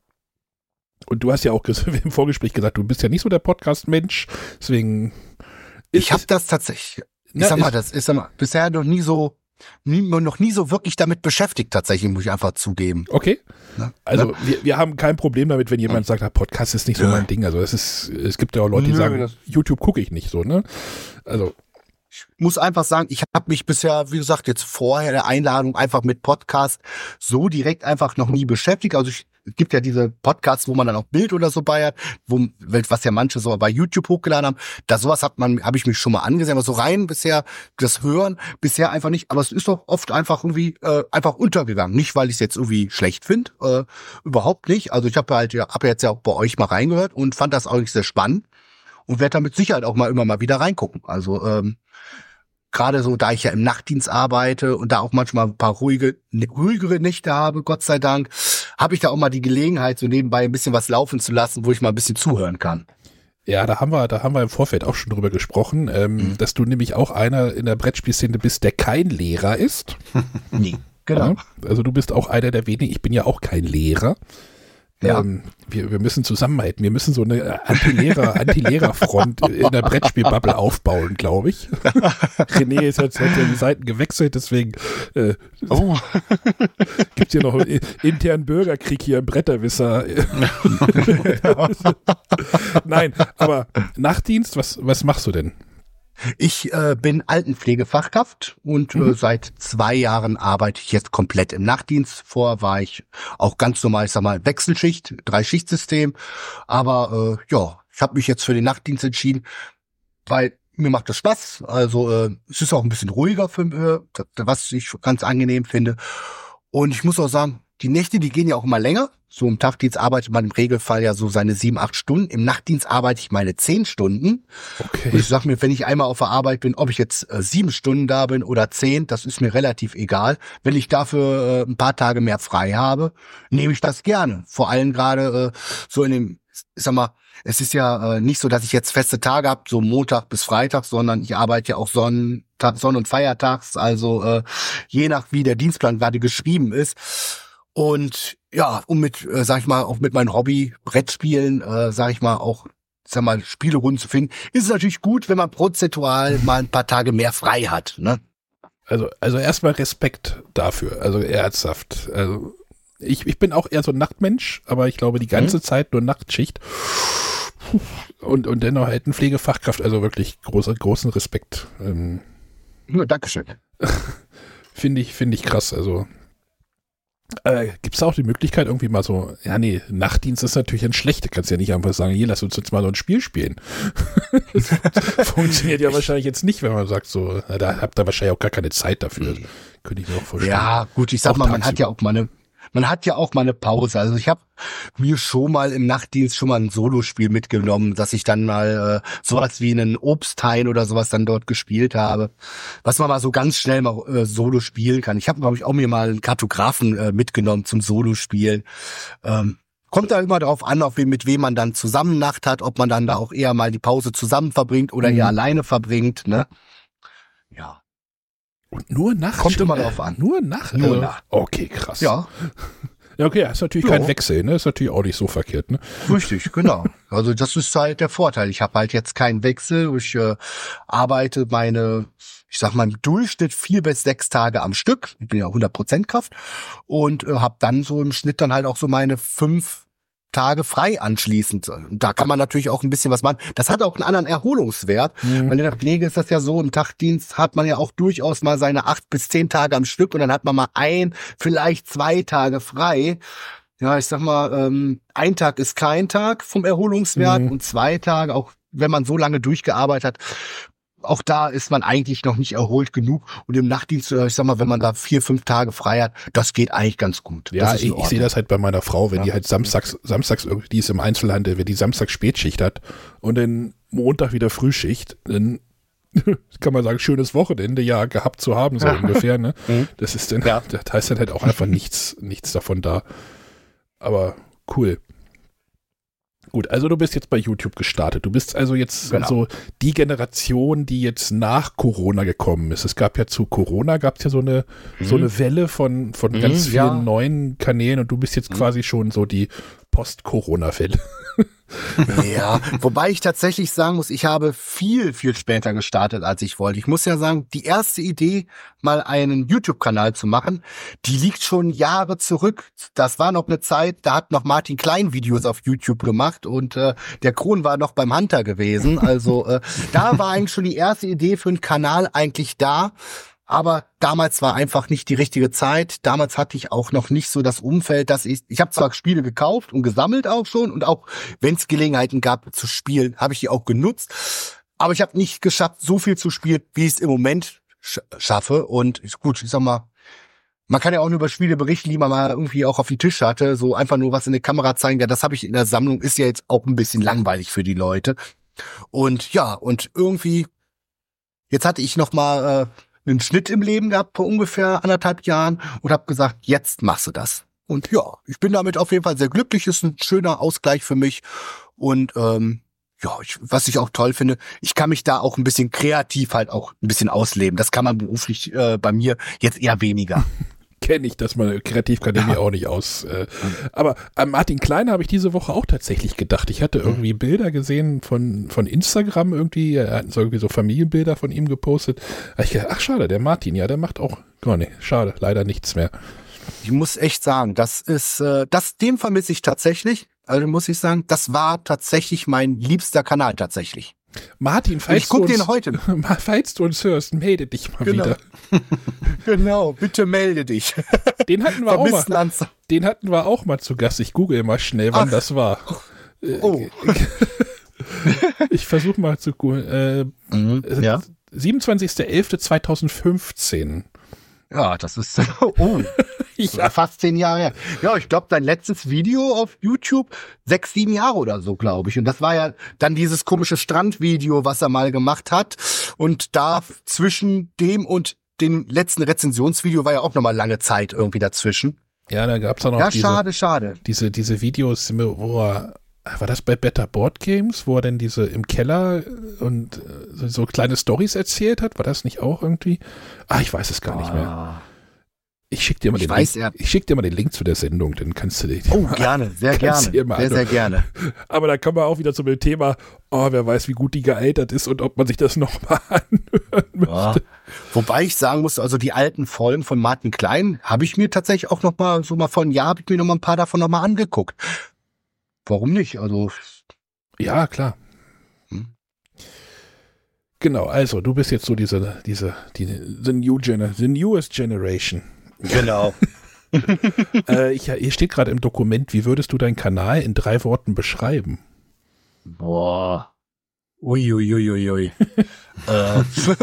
Und du hast ja auch im Vorgespräch gesagt, du bist ja nicht so der Podcast-Mensch, deswegen. Ich habe das tatsächlich, ich na, sag mal, das ist sag mal, bisher noch nie so, nie, noch nie so wirklich damit beschäftigt, tatsächlich, muss ich einfach zugeben. Okay. Na, also, na? Wir, wir haben kein Problem damit, wenn jemand sagt, Podcast ist nicht so mein Ding. Also, es ist, es gibt ja auch Leute, die Nö, sagen, YouTube gucke ich nicht so, ne? Also. Ich muss einfach sagen, ich habe mich bisher, wie gesagt, jetzt vorher der Einladung einfach mit Podcast so direkt einfach noch nie beschäftigt. Also ich, es gibt ja diese Podcasts, wo man dann auch Bild oder so bei hat, wo, was ja manche so bei YouTube hochgeladen haben. Da sowas hat man, habe ich mich schon mal angesehen, aber so rein bisher, das Hören bisher einfach nicht. Aber es ist doch oft einfach irgendwie äh, einfach untergegangen. Nicht, weil ich es jetzt irgendwie schlecht finde, äh, überhaupt nicht. Also ich habe halt ja, habe jetzt ja auch bei euch mal reingehört und fand das auch sehr spannend und werde da mit Sicherheit auch mal immer mal wieder reingucken. Also ähm, gerade so, da ich ja im Nachtdienst arbeite und da auch manchmal ein paar ruhige, ruhigere Nächte habe, Gott sei Dank, habe ich da auch mal die Gelegenheit, so nebenbei ein bisschen was laufen zu lassen, wo ich mal ein bisschen zuhören kann. Ja, da haben wir, da haben wir im Vorfeld auch schon drüber gesprochen, ähm, mhm. dass du nämlich auch einer in der Brettspielszene bist, der kein Lehrer ist. Nee, genau. Ja, also du bist auch einer der wenigen, ich bin ja auch kein Lehrer. Ja. Ähm, wir, wir müssen zusammenhalten. Wir müssen so eine Anti-Lehrer, Anti-Lehrer-Front in der Brettspielbubble aufbauen, glaube ich. René ist jetzt hat ja die Seiten gewechselt, deswegen äh, oh. gibt es hier noch einen internen Bürgerkrieg hier im Bretterwisser. Nein, aber Nachtdienst, was, was machst du denn? Ich äh, bin Altenpflegefachkraft und mhm. äh, seit zwei Jahren arbeite ich jetzt komplett im Nachtdienst. Vorher war ich auch ganz normal, ich sag mal, Wechselschicht, Drei-Schicht-System. Aber äh, ja, ich habe mich jetzt für den Nachtdienst entschieden, weil mir macht das Spaß. Also äh, es ist auch ein bisschen ruhiger, für, äh, was ich ganz angenehm finde. Und ich muss auch sagen, die Nächte, die gehen ja auch immer länger. So im Tagdienst arbeitet man im Regelfall ja so seine sieben, acht Stunden. Im Nachtdienst arbeite ich meine zehn Stunden. Okay. Und ich sag mir, wenn ich einmal auf der Arbeit bin, ob ich jetzt äh, sieben Stunden da bin oder zehn, das ist mir relativ egal. Wenn ich dafür äh, ein paar Tage mehr frei habe, nehme ich das gerne. Vor allem gerade äh, so in dem, ich sag mal, es ist ja äh, nicht so, dass ich jetzt feste Tage habe, so Montag bis Freitag, sondern ich arbeite ja auch Sonntag, Sonn- und Feiertags, also äh, je nach wie der Dienstplan gerade geschrieben ist. Und ja, um mit, äh, sag ich mal, auch mit meinem Hobby Brettspielen, äh, sag ich mal, auch, sag mal, Spielerunden zu finden, ist es natürlich gut, wenn man prozentual mal ein paar Tage mehr frei hat, ne? Also, also erstmal Respekt dafür, also ernsthaft. Also ich, ich bin auch eher so ein Nachtmensch, aber ich glaube die ganze mhm. Zeit nur Nachtschicht. Und, und dennoch halt ein Pflegefachkraft, also wirklich großer, großen Respekt. Ähm, ja, Dankeschön. Finde ich, finde ich krass, also Äh, gibt es auch die Möglichkeit, irgendwie mal so, ja nee, Nachtdienst ist natürlich ein schlechter, kannst ja nicht einfach sagen, hier, lass uns jetzt mal so ein Spiel spielen. Das funktioniert ja wahrscheinlich jetzt nicht, wenn man sagt so, na, da habt ihr wahrscheinlich auch gar keine Zeit dafür. Könnte ich mir auch vorstellen. Ja, gut, ich sag auch mal, man hat ja auch mal eine, man hat ja auch mal eine Pause. Also ich habe mir schon mal im Nachtdienst schon mal ein Solospiel mitgenommen, dass ich dann mal äh, sowas wie einen Obsthain oder sowas dann dort gespielt habe, was man mal so ganz schnell mal äh, Solo spielen kann. Ich habe, glaube ich, auch mir mal einen Kartografen äh, mitgenommen zum Solospielen. Ähm, kommt da immer darauf an, auf wem, mit wem man dann zusammen Nacht hat, ob man dann da auch eher mal die Pause zusammen verbringt oder mhm. eher alleine verbringt, ne? Ja. Und nur Nacht? Kommt immer drauf an. Nur Nacht? Nur also, Nacht. Okay, krass. Ja. Ja, okay, ist natürlich Ja. kein Wechsel, ne? Ist natürlich auch nicht so verkehrt, ne? Richtig, genau. Also das ist halt der Vorteil. Ich habe halt jetzt keinen Wechsel. Ich äh, arbeite meine, ich sag mal im Durchschnitt vier bis sechs Tage am Stück. Ich bin ja hundert Prozent Kraft und äh, habe dann so im Schnitt dann halt auch so meine fünf Tage frei anschließend. Und da kann man natürlich auch ein bisschen was machen. Das hat auch einen anderen Erholungswert. Mhm. Weil in der Pflege ist das ja so, im Tagdienst hat man ja auch durchaus mal seine acht bis zehn Tage am Stück und dann hat man mal ein, vielleicht zwei Tage frei. Ja, ich sag mal, ähm, ein Tag ist kein Tag vom Erholungswert Mhm. und zwei Tage, auch wenn man so lange durchgearbeitet hat, auch da ist man eigentlich noch nicht erholt genug. Und im Nachtdienst, äh, ich sag mal, wenn man da vier, fünf Tage frei hat, das geht eigentlich ganz gut. Ja, das ist in ich, ich sehe Ordnung. das halt bei meiner Frau, wenn Ja. die halt samstags, samstags irgendwie, die ist im Einzelhandel, wenn die samstags Spätschicht hat und dann Montag wieder Frühschicht, dann kann man sagen, schönes Wochenende ja gehabt zu haben, so ungefähr, ne? Mhm. Das ist dann, Ja. das heißt dann halt auch einfach nichts, nichts davon da. Aber cool. Gut, also du bist jetzt bei YouTube gestartet. Du bist also jetzt Genau. so die Generation, die jetzt nach Corona gekommen ist. Es gab ja zu Corona, gab es ja so eine, so eine Welle von, von Mhm, ganz vielen ja. neuen Kanälen und du bist jetzt quasi schon so die Post-Corona-Welle. Ja, wobei ich tatsächlich sagen muss, ich habe viel, viel später gestartet, als ich wollte. Ich muss ja sagen, die erste Idee, mal einen YouTube-Kanal zu machen, die liegt schon Jahre zurück. Das war noch eine Zeit, da hat noch Martin Klein Videos auf YouTube gemacht und äh, der Kron war noch beim Hunter gewesen. Also äh, da war eigentlich schon die erste Idee für einen Kanal eigentlich da. Aber damals war einfach nicht die richtige Zeit. Damals hatte ich auch noch nicht so das Umfeld, dass ich, ich habe zwar Spiele gekauft und gesammelt auch schon und auch, wenn es Gelegenheiten gab zu spielen, habe ich die auch genutzt. Aber ich habe nicht geschafft, so viel zu spielen, wie ich es im Moment sch- schaffe. Und ist gut, ich sag mal, man kann ja auch nur über Spiele berichten, die man mal irgendwie auch auf den Tisch hatte. So einfach nur was in der Kamera zeigen. Ja, das habe ich in der Sammlung, ist ja jetzt auch ein bisschen langweilig für die Leute. Und ja, und irgendwie, jetzt hatte ich noch mal äh, einen Schnitt im Leben gehabt vor ungefähr anderthalb Jahren und habe gesagt, jetzt machst du das. Und ja, ich bin damit auf jeden Fall sehr glücklich, ist ein schöner Ausgleich für mich. Und ähm, ja, ich, was ich auch toll finde, ich kann mich da auch ein bisschen kreativ halt auch ein bisschen ausleben. Das kann man beruflich äh, bei mir jetzt eher weniger. Kenne ich, dass man kreativ kann ich mir auch nicht aus. Äh, aber an Martin Klein habe ich diese Woche auch tatsächlich gedacht. Ich hatte irgendwie Bilder gesehen von, von Instagram irgendwie. Er hat so irgendwie so Familienbilder von ihm gepostet. Da hab ich gedacht, ach schade, der Martin, ja, der macht auch, oh nee, schade, leider nichts mehr. Ich muss echt sagen, das ist, äh, das, dem vermisse ich tatsächlich. Also muss ich sagen, das war tatsächlich mein liebster Kanal tatsächlich. Martin, falls, Ich guck du, den uns, heute. falls du uns hörst, melde dich mal Genau. wieder. Genau, bitte melde dich. Den hatten wir auch mal, Vermisstenanzeige. den hatten wir auch mal zu Gast. Ich google mal schnell, wann Ach. das war. Oh. Ich versuche mal zu googeln. Äh, Mhm, ja. siebenundzwanzigster elfter zweitausendfünfzehn. Ja, das ist oh, Ja. fast zehn Jahre her. Ja, ich glaube, dein letztes Video auf YouTube, sechs, sieben Jahre oder so, glaube ich. Und das war ja dann dieses komische Strandvideo, was er mal gemacht hat. Und da zwischen dem und dem letzten Rezensionsvideo war ja auch nochmal lange Zeit irgendwie dazwischen. Ja, da gab es auch noch Ja, diese, schade, schade. diese, diese Videos, wo er, war das bei Better Board Games, wo er denn diese im Keller und äh, so, so kleine Storys erzählt hat? War das nicht auch irgendwie? Ah, ich weiß es gar nicht mehr. Ich schick dir mal Ich den weiß, Link. er- Ich schick dir mal den Link zu der Sendung, dann kannst du den. Oh, gerne, sehr Kannst du dir gerne. mal Sehr, sehr gerne. Aber da kommen wir auch wieder zu dem Thema, oh, wer weiß, wie gut die gealtert ist und ob man sich das nochmal anhören möchte. Ja. Wobei ich sagen muss, also die alten Folgen von Martin Klein habe ich mir tatsächlich auch noch mal, so mal vor einem Jahr habe ich mir noch mal ein paar davon noch mal angeguckt. Warum nicht? Also, Ja, klar. Hm. Genau, also du bist jetzt so diese, diese, die, the new gener the newest generation. genau. äh, ich, hier steht gerade im Dokument, wie würdest du deinen Kanal in drei Worten beschreiben? Boah. Uiuiuiui. äh,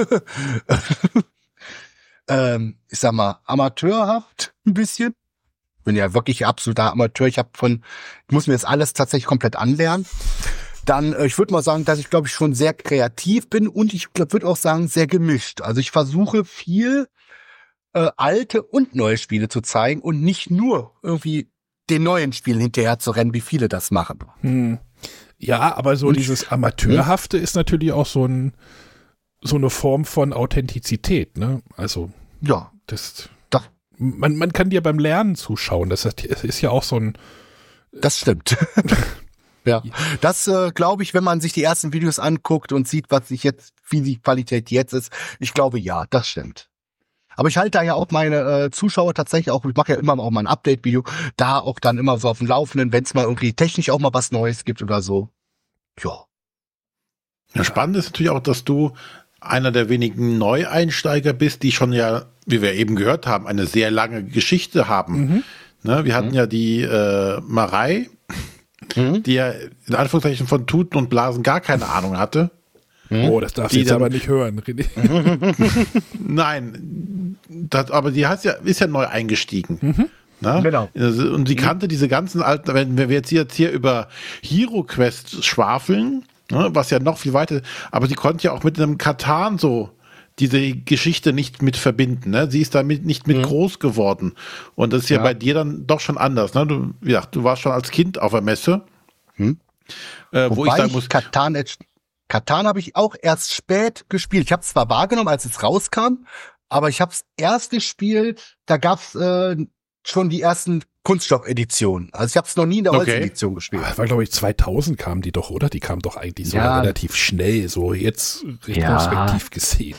ähm, ich sag mal, amateurhaft ein bisschen. Bin ja wirklich absoluter Amateur. Ich habe von, ich muss mir jetzt alles tatsächlich komplett anlernen. Dann, äh, ich würde mal sagen, dass ich, glaube ich, schon sehr kreativ bin und ich würde auch sagen, sehr gemischt. Also ich versuche viel äh, alte und neue Spiele zu zeigen und nicht nur irgendwie den neuen Spielen hinterher zu rennen, wie viele das machen. Hm. Ja, aber so Und- dieses Amateurhafte ist natürlich auch so ein so eine Form von Authentizität, ne? Also Ja, das das man, man kann dir beim Lernen zuschauen. Das ist, das ist ja auch so ein. Das stimmt. Ja, das äh, glaube ich, wenn man sich die ersten Videos anguckt und sieht, was ich jetzt, wie die Qualität jetzt ist, ich glaube, ja, das stimmt. Aber ich halte da ja auch meine äh, Zuschauer tatsächlich auch, ich mache ja immer auch mal ein Update-Video, da auch dann immer so auf dem Laufenden, wenn es mal irgendwie technisch auch mal was Neues gibt oder so. Ja. Ja, spannend ist natürlich auch, dass du einer der wenigen Neueinsteiger bist, die schon ja, wie wir eben gehört haben, eine sehr lange Geschichte haben. Mhm. Ne, wir hatten mhm. ja die äh, Marei, mhm. die ja in Anführungszeichen von Tuten und Blasen gar keine Ahnung hatte. Oh, das darfst du jetzt dann, aber nicht hören, René. Nein, das, aber die hat ja, ist ja neu eingestiegen. Mhm. Na? Genau. Und sie kannte mhm. diese ganzen alten, wenn wir jetzt hier, jetzt hier über Hero Quest schwafeln, ne, was ja noch viel weiter, aber sie konnte ja auch mit einem Katan so diese Geschichte nicht mit verbinden. Ne? Sie ist damit nicht mit mhm. groß geworden. Und das ist ja, ja bei dir dann doch schon anders. Ne? Du, ja, du warst schon als Kind auf der Messe. Mhm. Äh, wo ich sagen muss, Katan Katan habe ich auch erst spät gespielt. Ich habe es zwar wahrgenommen, als es rauskam, aber ich habe es erst gespielt, da gab's äh, schon die ersten Kunststoff-Editionen. Also ich habe es noch nie in der okay. Holz-Edition gespielt. Das war, glaube ich, zweitausend kamen die doch, oder? Die kamen doch eigentlich so ja. relativ schnell, so jetzt retrospektiv ja. gesehen.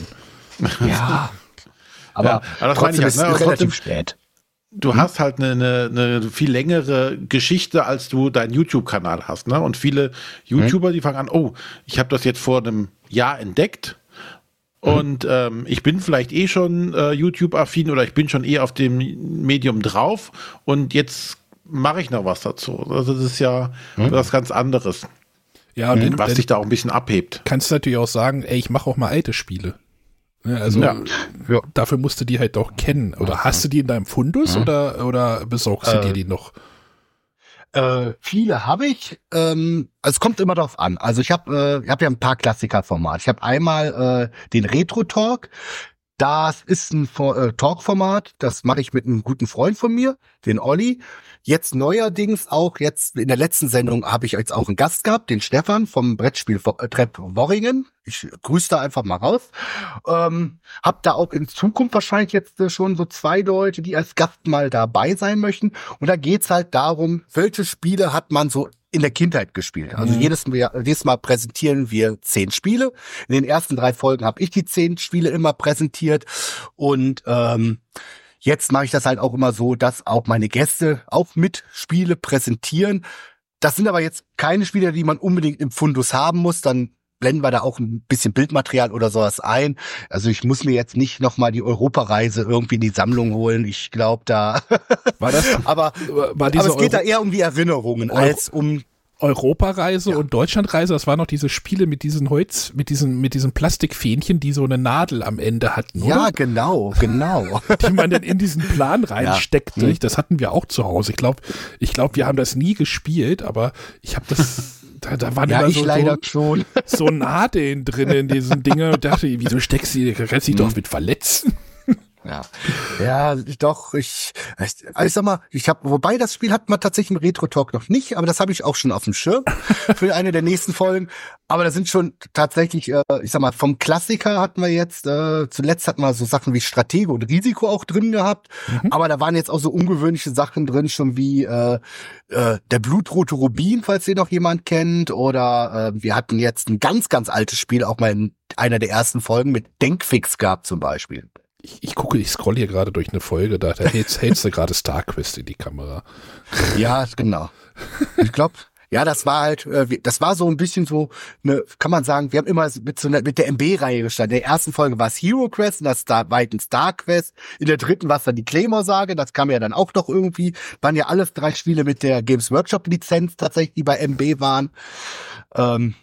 Ja. Aber, ja, aber das trotzdem ist es ne? relativ trotzdem, spät. Du hm? hast halt eine, eine, eine viel längere Geschichte, als du deinen YouTube-Kanal hast. Ne? Und viele YouTuber, hm? die fangen an, oh, ich habe das jetzt vor einem Jahr entdeckt hm? und ähm, ich bin vielleicht eh schon äh, YouTube-affin oder ich bin schon eh auf dem Medium drauf und jetzt mache ich noch was dazu. Also das ist ja hm? was ganz anderes. Ja, und hm? was sich da auch ein bisschen abhebt. Kannst du natürlich auch sagen, ey, ich mache auch mal alte Spiele. Also ja. Ja. dafür musst du die halt auch kennen. Oder hast du die in deinem Fundus mhm. oder, oder besorgst du äh, dir die noch? Äh, viele habe ich. Ähm, also es kommt immer darauf an. Also ich habe äh, ich hab ja ein paar Klassikerformate. Ich habe einmal äh, den Retro-Talk. Das ist ein äh, Talk-Format. Das mache ich mit einem guten Freund von mir, den Olli. Jetzt neuerdings auch, jetzt in der letzten Sendung habe ich jetzt auch einen Gast gehabt, den Stefan vom Brettspiel äh, Trepp Worringen. Ich grüße da einfach mal raus. Ähm, hab da auch in Zukunft wahrscheinlich jetzt äh, schon so zwei Leute, die als Gast mal dabei sein möchten. Und da geht's halt darum, welche Spiele hat man so in der Kindheit gespielt. Also mhm. jedes, Mal, jedes Mal präsentieren wir zehn Spiele. In den ersten drei Folgen habe ich die zehn Spiele immer präsentiert. Und ähm, jetzt mache ich das halt auch immer so, dass auch meine Gäste auch mit Spiele präsentieren. Das sind aber jetzt keine Spiele, die man unbedingt im Fundus haben muss. Dann blenden wir da auch ein bisschen Bildmaterial oder sowas ein. Also ich muss mir jetzt nicht nochmal die Europareise irgendwie in die Sammlung holen. Ich glaube, da war das, aber, war aber es geht Euro da eher um die Erinnerungen Euro als um Europareise ja. und Deutschlandreise. Das waren noch diese Spiele mit diesen Holz, mit diesen, mit diesen Plastikfähnchen, die so eine Nadel am Ende hatten, oder? Ja, genau, genau. Die man dann in diesen Plan reinsteckte. Ja. Das hatten wir auch zu Hause. Ich glaube, ich glaube, wir haben das nie gespielt, aber ich habe das Da, da waren ja, immer ich so, leider so, schon. so Nadeln drin in diesen Dingen und dachte, wieso steckst du die, kannst du dich doch mit verletzen? Ja, ja, doch, ich, also ich sag mal, ich habe, wobei das Spiel hat man tatsächlich im Retro-Talk noch nicht, aber das habe ich auch schon auf dem Schirm für eine der nächsten Folgen. Aber da sind schon tatsächlich, äh, ich sag mal, vom Klassiker hatten wir jetzt, äh, zuletzt hatten wir so Sachen wie Stratege und Risiko auch drin gehabt, mhm. aber da waren jetzt auch so ungewöhnliche Sachen drin, schon wie äh, äh, der blutrote Rubin, falls ihr noch jemand kennt, oder äh, wir hatten jetzt ein ganz, ganz altes Spiel, auch mal in einer der ersten Folgen mit Denkfix gehabt zum Beispiel. Ich, ich gucke, ich scroll hier gerade durch eine Folge, da, da hältst, hältst du gerade StarQuest in die Kamera. Ja, genau. Ich glaube, ja, das war halt, äh, das war so ein bisschen so, eine, kann man sagen, wir haben immer mit so einer, mit der M B-Reihe gestanden. In der ersten Folge war es Hero Quest, und das Star, weiten StarQuest. In der dritten war es dann die Claymore-Sage, das kam ja dann auch noch irgendwie. Waren ja alles drei Spiele mit der Games Workshop-Lizenz tatsächlich, die bei M B waren. Ähm,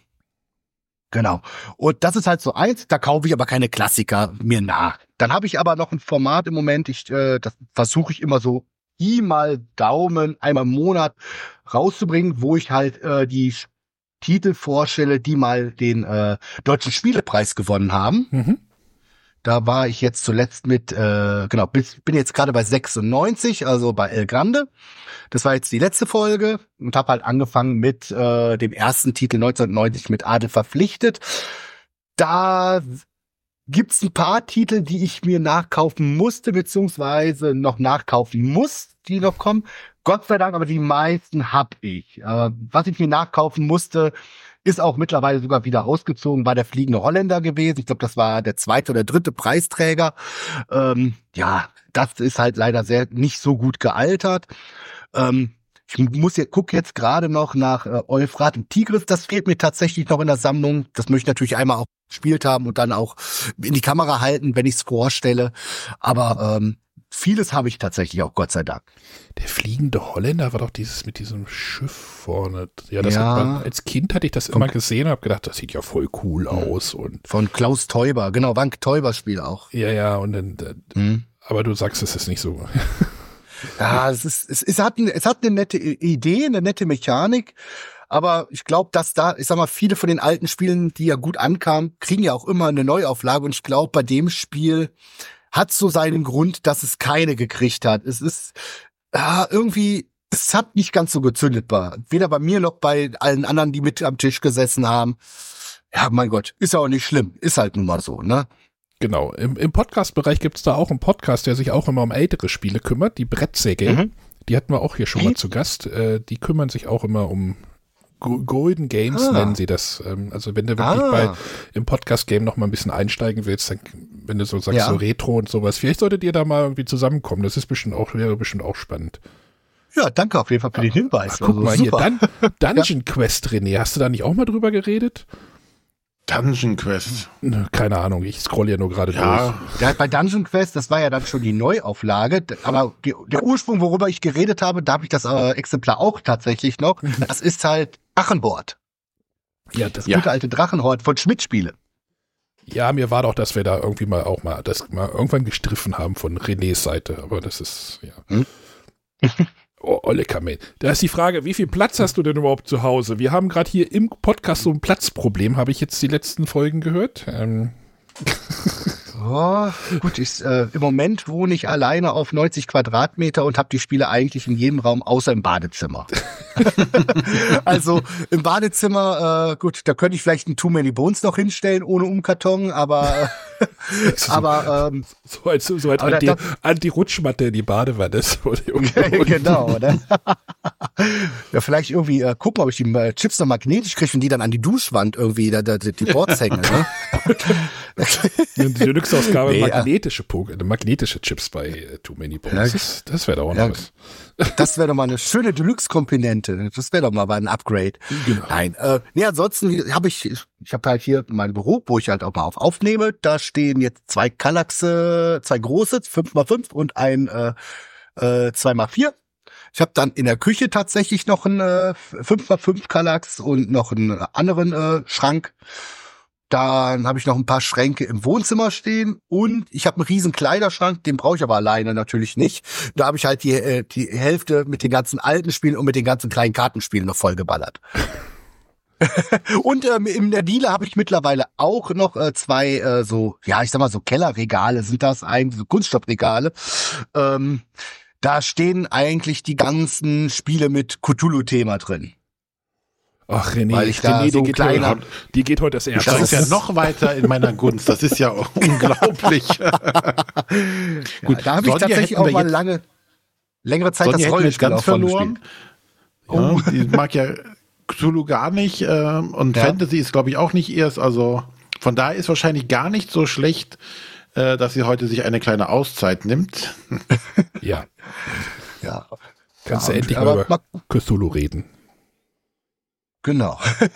Genau. Und das ist halt so eins, da kaufe ich aber keine Klassiker mir nach. Dann habe ich aber noch ein Format im Moment, ich, äh, das versuche ich immer so Pi mal Daumen einmal im Monat rauszubringen, wo ich halt äh, die Titel vorstelle, die mal den äh, Deutschen Spielepreis gewonnen haben. Mhm. Da war ich jetzt zuletzt mit, äh, genau, bis, bin jetzt gerade bei sechsundneunzig, also bei El Grande. Das war jetzt die letzte Folge und habe halt angefangen mit äh, dem ersten Titel neunzehnhundertneunzig mit Adel verpflichtet. Da gibt's ein paar Titel, die ich mir nachkaufen musste, beziehungsweise noch nachkaufen muss, die noch kommen. Gott sei Dank, aber die meisten hab ich. Äh, was ich mir nachkaufen musste, ist auch mittlerweile sogar wieder ausgezogen, war der Fliegende Holländer gewesen. Ich glaube, das war der zweite oder dritte Preisträger. Ähm, ja, das ist halt leider sehr nicht so gut gealtert. Ähm, ich muss jetzt, guck jetzt gerade noch nach äh, Euphrat und Tigris. Das fehlt mir tatsächlich noch in der Sammlung. Das möchte ich natürlich einmal auch gespielt haben und dann auch in die Kamera halten, wenn ich es vorstelle. Aber ähm, vieles habe ich tatsächlich auch, Gott sei Dank. Der Fliegende Holländer war doch dieses mit diesem Schiff vorne. Ja, das Ja. Hat man, als Kind hatte ich das immer gesehen und habe gedacht, das sieht ja voll cool aus. Und Von Klaus Teuber, genau, war ein Teuber-Spiel auch. ja, ja, und dann, dann Mhm. aber du sagst, es ist nicht so. Ja, es ist, es, es hat, ein, es hat eine nette Idee, eine nette Mechanik, aber ich glaube, dass da, ich sag mal, viele von den alten Spielen, die ja gut ankamen, kriegen ja auch immer eine Neuauflage und ich glaube, bei dem Spiel hat so seinen Grund, dass es keine gekriegt hat. Es ist ja, irgendwie, es hat nicht ganz so gezündet, bei, weder bei mir noch bei allen anderen, die mit am Tisch gesessen haben. Ja, mein Gott, ist ja auch nicht schlimm, ist halt nun mal so, ne? Genau, im, im Podcast-Bereich gibt es da auch einen Podcast, der sich auch immer um ältere Spiele kümmert, die Brettsäge. Mhm. Die hatten wir auch hier schon mal Mhm. zu Gast. Äh, die kümmern sich auch immer um Go- Golden Games, Ah. nennen sie das. Ähm, also wenn du wirklich Ah. bei im Podcast-Game noch mal ein bisschen einsteigen willst, dann, wenn du so sagst, Ja. so Retro und sowas, vielleicht solltet ihr da mal irgendwie zusammenkommen. Das ist bestimmt auch, wäre bestimmt auch spannend. Ja, danke auf jeden Fall für den Hinweis. Ach, guck Also mal super. hier, Dun Dungeon Quest, René, hast du da nicht auch mal drüber geredet? Dungeon Quest. Ne, keine Ahnung, ich scroll ja nur gerade Ja, durch. Ja, bei Dungeon Quest, das war ja dann schon die Neuauflage, aber die, der Ursprung, worüber ich geredet habe, da habe ich das äh, Exemplar auch tatsächlich noch. Das ist halt Drachenbord. Ja, das, Das Ja. gute alte Drachenhort von Schmidt-Spiele. ja, mir war doch, dass wir da irgendwie mal auch mal das mal irgendwann gestriffen haben von Renés Seite, aber das ist, ja. Hm? Oh, Olle Kamel. Da ist die Frage, wie viel Platz hast du denn überhaupt zu Hause? Wir haben gerade hier im Podcast so ein Platzproblem, habe ich jetzt die letzten Folgen gehört. Ähm, Oh, gut, ich, äh, im Moment wohne ich alleine auf neunzig Quadratmeter und habe die Spiele eigentlich in jedem Raum außer im Badezimmer. Also im Badezimmer, äh, gut, da könnte ich vielleicht ein Too Many Bones noch hinstellen ohne Umkarton, aber aber ähm, so als, so als Aber Anti, da- Anti-Rutschmatte in die Badewanne. So, genau, oder? Ja, vielleicht irgendwie äh, gucken, ob ich die äh, Chips noch magnetisch kriege und die dann an die Duschwand irgendwie da, da, die Boards hängen. Ne? Die Deluxe-Ausgabe Nee, äh, magnetische, Punkte, magnetische Chips bei äh, Too Many Bones. Ja. Das, das wäre doch auch Ja. noch was. Das wäre doch mal eine schöne Deluxe-Komponente. Das wäre doch mal ein Upgrade. Genau. Nein, äh, nee, ansonsten habe ich, ich habe halt hier mein Büro, wo ich halt auch mal auf aufnehme. Da stehen jetzt zwei Kallaxe, zwei große, fünf mal fünf und ein äh, äh, zwei mal vier. Ich habe dann in der Küche tatsächlich noch einen äh, fünf mal fünf Kallax und noch einen anderen äh, Schrank. Dann habe ich noch ein paar Schränke im Wohnzimmer stehen und ich habe einen riesen Kleiderschrank, den brauche ich aber alleine natürlich nicht. Da habe ich halt die, äh, die Hälfte mit den ganzen alten Spielen und mit den ganzen kleinen Kartenspielen noch vollgeballert. Und ähm, in der Diele habe ich mittlerweile auch noch äh, zwei äh, so, ja, ich sag mal so Kellerregale sind das eigentlich, so Kunststoffregale. Ähm, da stehen eigentlich die ganzen Spiele mit Cthulhu-Thema drin. Ach, René, Weil ich da René so die, geht kleiner- heute, die geht heute das erste. Das ist ja ist- noch weiter in meiner Gunst. Das ist ja unglaublich. Gut, Ja, da habe ich Sonja tatsächlich hätten auch wir mal jetzt- lange, längere Zeit Sonja das hätten wir jetzt Rollenspiel ganz auch von verloren. gespielt. Ja, die mag ja Cthulhu gar nicht. Ähm, und Ja. Fantasy ist, glaube ich, auch nicht erst. Also von daher ist wahrscheinlich gar nicht so schlecht, äh, dass sie heute sich eine kleine Auszeit nimmt. Ja, Ja, kannst Ja, du endlich aber mal über Cthulhu reden. genau.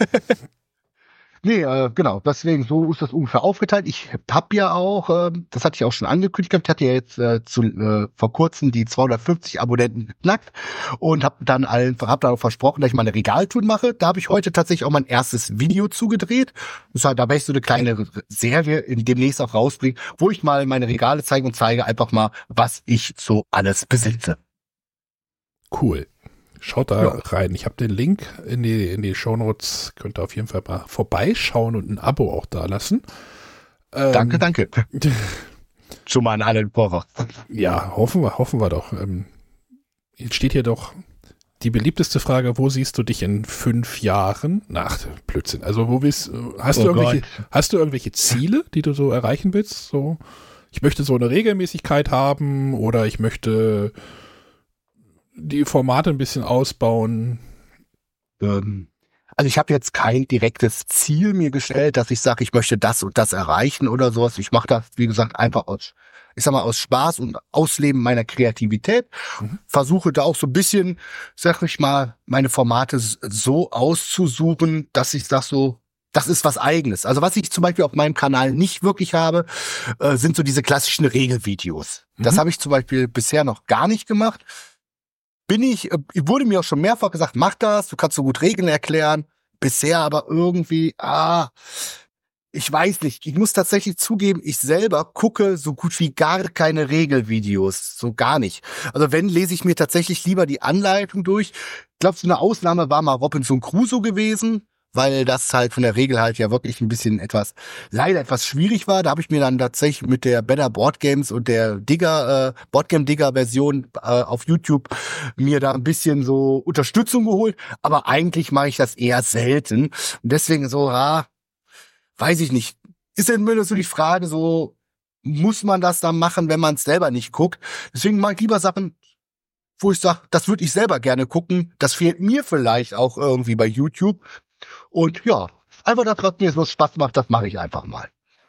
Nee, äh, genau, deswegen, so ist das ungefähr aufgeteilt. Ich hab ja auch, ähm, das hatte ich auch schon angekündigt gehabt, ich hatte ja jetzt äh, zu, äh, vor kurzem die zweihundertfünfzig Abonnenten geknackt und habe dann allen, hab dann auch versprochen, dass ich mal eine Regaltour mache. Da habe ich heute tatsächlich auch mein erstes Video zugedreht. Das heißt, da werde ich so eine kleine Serie in demnächst auch rausbringen, wo ich mal meine Regale zeige und zeige einfach mal, was ich so alles besitze. Cool. Schaut da Ja. rein. Ich habe den Link in die, in die Shownotes. Könnt ihr auf jeden Fall mal vorbeischauen und ein Abo auch da lassen. Ähm, Danke, danke. Schon mal an alle im Voraus. Ja, hoffen wir, hoffen wir doch. Ähm, jetzt steht hier doch die beliebteste Frage, wo siehst du dich in fünf Jahren? Ach, Blödsinn. Also wo willst, hast, Oh du irgendwelche, Gott. hast du irgendwelche Ziele, die du so erreichen willst? So, ich möchte so eine Regelmäßigkeit haben oder ich möchte die Formate ein bisschen ausbauen. Ähm, also ich habe jetzt kein direktes Ziel mir gestellt, dass ich sage, ich möchte das und das erreichen oder sowas. Ich mache das, wie gesagt, einfach aus, ich sag mal, aus Spaß und Ausleben meiner Kreativität. Mhm. Versuche da auch so ein bisschen, sag ich mal, meine Formate s- so auszusuchen, dass ich sag so, das ist was Eigenes. Also was ich zum Beispiel auf meinem Kanal nicht wirklich habe, äh, sind so diese klassischen Regelvideos. Das Mhm. habe ich zum Beispiel bisher noch gar nicht gemacht. Bin ich, äh, wurde mir auch schon mehrfach gesagt, mach das, du kannst so gut Regeln erklären. Bisher aber irgendwie, ah, ich weiß nicht. Ich muss tatsächlich zugeben, ich selber gucke so gut wie gar keine Regelvideos. So gar nicht. Also wenn, lese ich mir tatsächlich lieber die Anleitung durch. Ich glaube, so eine Ausnahme war mal Robinson Crusoe gewesen, weil das halt von der Regel halt ja wirklich ein bisschen etwas, leider etwas schwierig war. Da habe ich mir dann tatsächlich mit der Better Board Games und der Digger, äh, Boardgame Digger Version äh, auf YouTube mir da ein bisschen so Unterstützung geholt. Aber eigentlich mache ich das eher selten. Und deswegen so, ah, weiß ich nicht. Ist denn immer so die Frage so, muss man das dann machen, wenn man es selber nicht guckt? Deswegen mache ich lieber Sachen, wo ich sage, das würde ich selber gerne gucken. Das fehlt mir vielleicht auch irgendwie bei YouTube. Und ja, einfach das, was mir so Spaß macht, das mache ich einfach mal.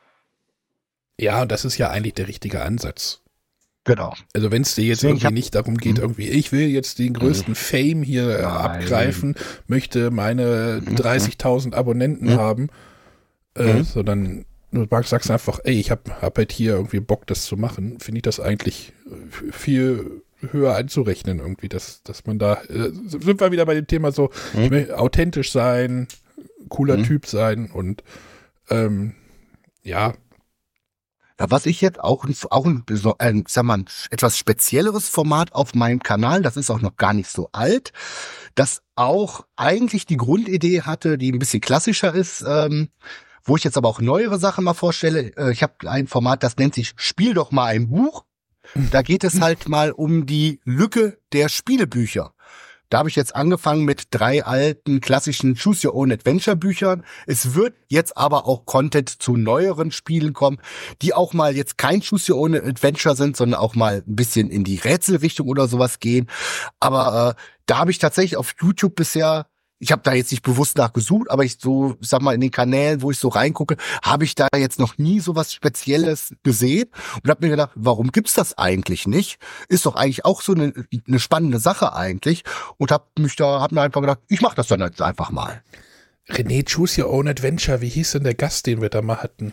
Ja, und das ist ja eigentlich der richtige Ansatz. Genau. Also wenn es dir jetzt Deswegen, ich irgendwie hab- nicht darum geht, Mhm. irgendwie, ich will jetzt den größten Fame hier äh, Nein. abgreifen, möchte meine Mhm. dreißigtausend Abonnenten Mhm. haben, äh, Mhm. sondern du sagst einfach, ey, ich hab, hab halt hier irgendwie Bock, das zu machen, finde ich das eigentlich äh, viel höher einzurechnen irgendwie, dass, dass man da, äh, sind wir wieder bei dem Thema so, Mhm. ich will authentisch sein, cooler Mhm. Typ sein und ähm, ja, Ja, was ich jetzt auch, ein- auch ein, beso- ein, sag mal, ein etwas spezielleres Format auf meinem Kanal, das ist auch noch gar nicht so alt, das auch eigentlich die Grundidee hatte, die ein bisschen klassischer ist, ähm, wo ich jetzt aber auch neuere Sachen mal vorstelle. Äh, ich habe ein Format, das nennt sich Spiel doch mal ein Buch. Da geht es halt mal um die Lücke der Spielebücher. Da habe ich jetzt angefangen mit drei alten klassischen Choose Your Own Adventure Büchern. Es wird jetzt aber auch Content zu neueren Spielen kommen, die auch mal jetzt kein Choose Your Own Adventure sind, sondern auch mal ein bisschen in die Rätselrichtung oder sowas gehen. Aber äh, da habe ich tatsächlich auf YouTube bisher, ich habe da jetzt nicht bewusst nachgesucht, aber ich so, ich sag mal, in den Kanälen, wo ich so reingucke, habe ich da jetzt noch nie so was Spezielles gesehen und habe mir gedacht, warum gibt's das eigentlich nicht? Ist doch eigentlich auch so eine, eine spannende Sache eigentlich und habe mich da, habe mir einfach gedacht, ich mache das dann jetzt einfach mal. René, Choose Your Own Adventure, wie hieß denn der Gast, den wir da mal hatten?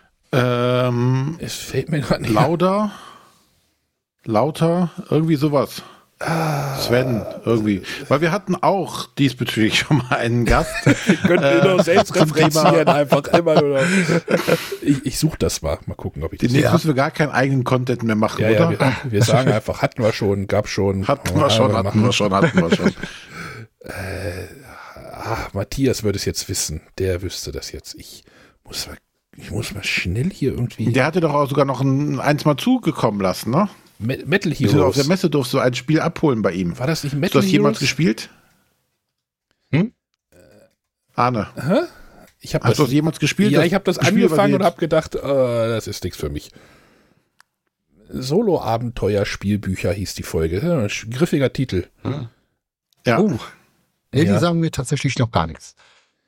Ähm, Es fällt mir gerade nicht. Lauter, lauter, irgendwie sowas. Sven, irgendwie. Weil wir hatten auch diesbezüglich schon mal einen Gast. Können wir doch selbst zum referenzieren, einfach immer nur. Ich, ich suche das mal. Mal gucken, ob ich das. Demnächst Ja. müssen wir gar keinen eigenen Content mehr machen, Ja, ja, oder? wir, wir sagen einfach, hatten wir schon, gab schon. Hatten wir schon, Ja, hatten machen. wir schon, hatten wir schon. Ach, Matthias würde es jetzt wissen. Der wüsste das jetzt. Ich muss mal, ich muss mal schnell hier irgendwie. Der hatte doch auch sogar noch ein, eins mal zugekommen lassen, ne? Me- Metal Wir sind auf der Heroes. Messe, durfst du ein Spiel abholen bei ihm. War das nicht Hast du Metal das jemals Heroes? gespielt? Hm? Arne, Hä? Ich habe hast du das, das jemals gespielt? ja, ich habe das Spiel, was angefangen wir und habe gedacht, äh, das ist nichts für mich. Solo-Abenteuer-Spielbücher hieß die Folge. Ja, ein griffiger Titel. Ja. Oh. Nee, Ja. die sagen mir tatsächlich noch gar nichts.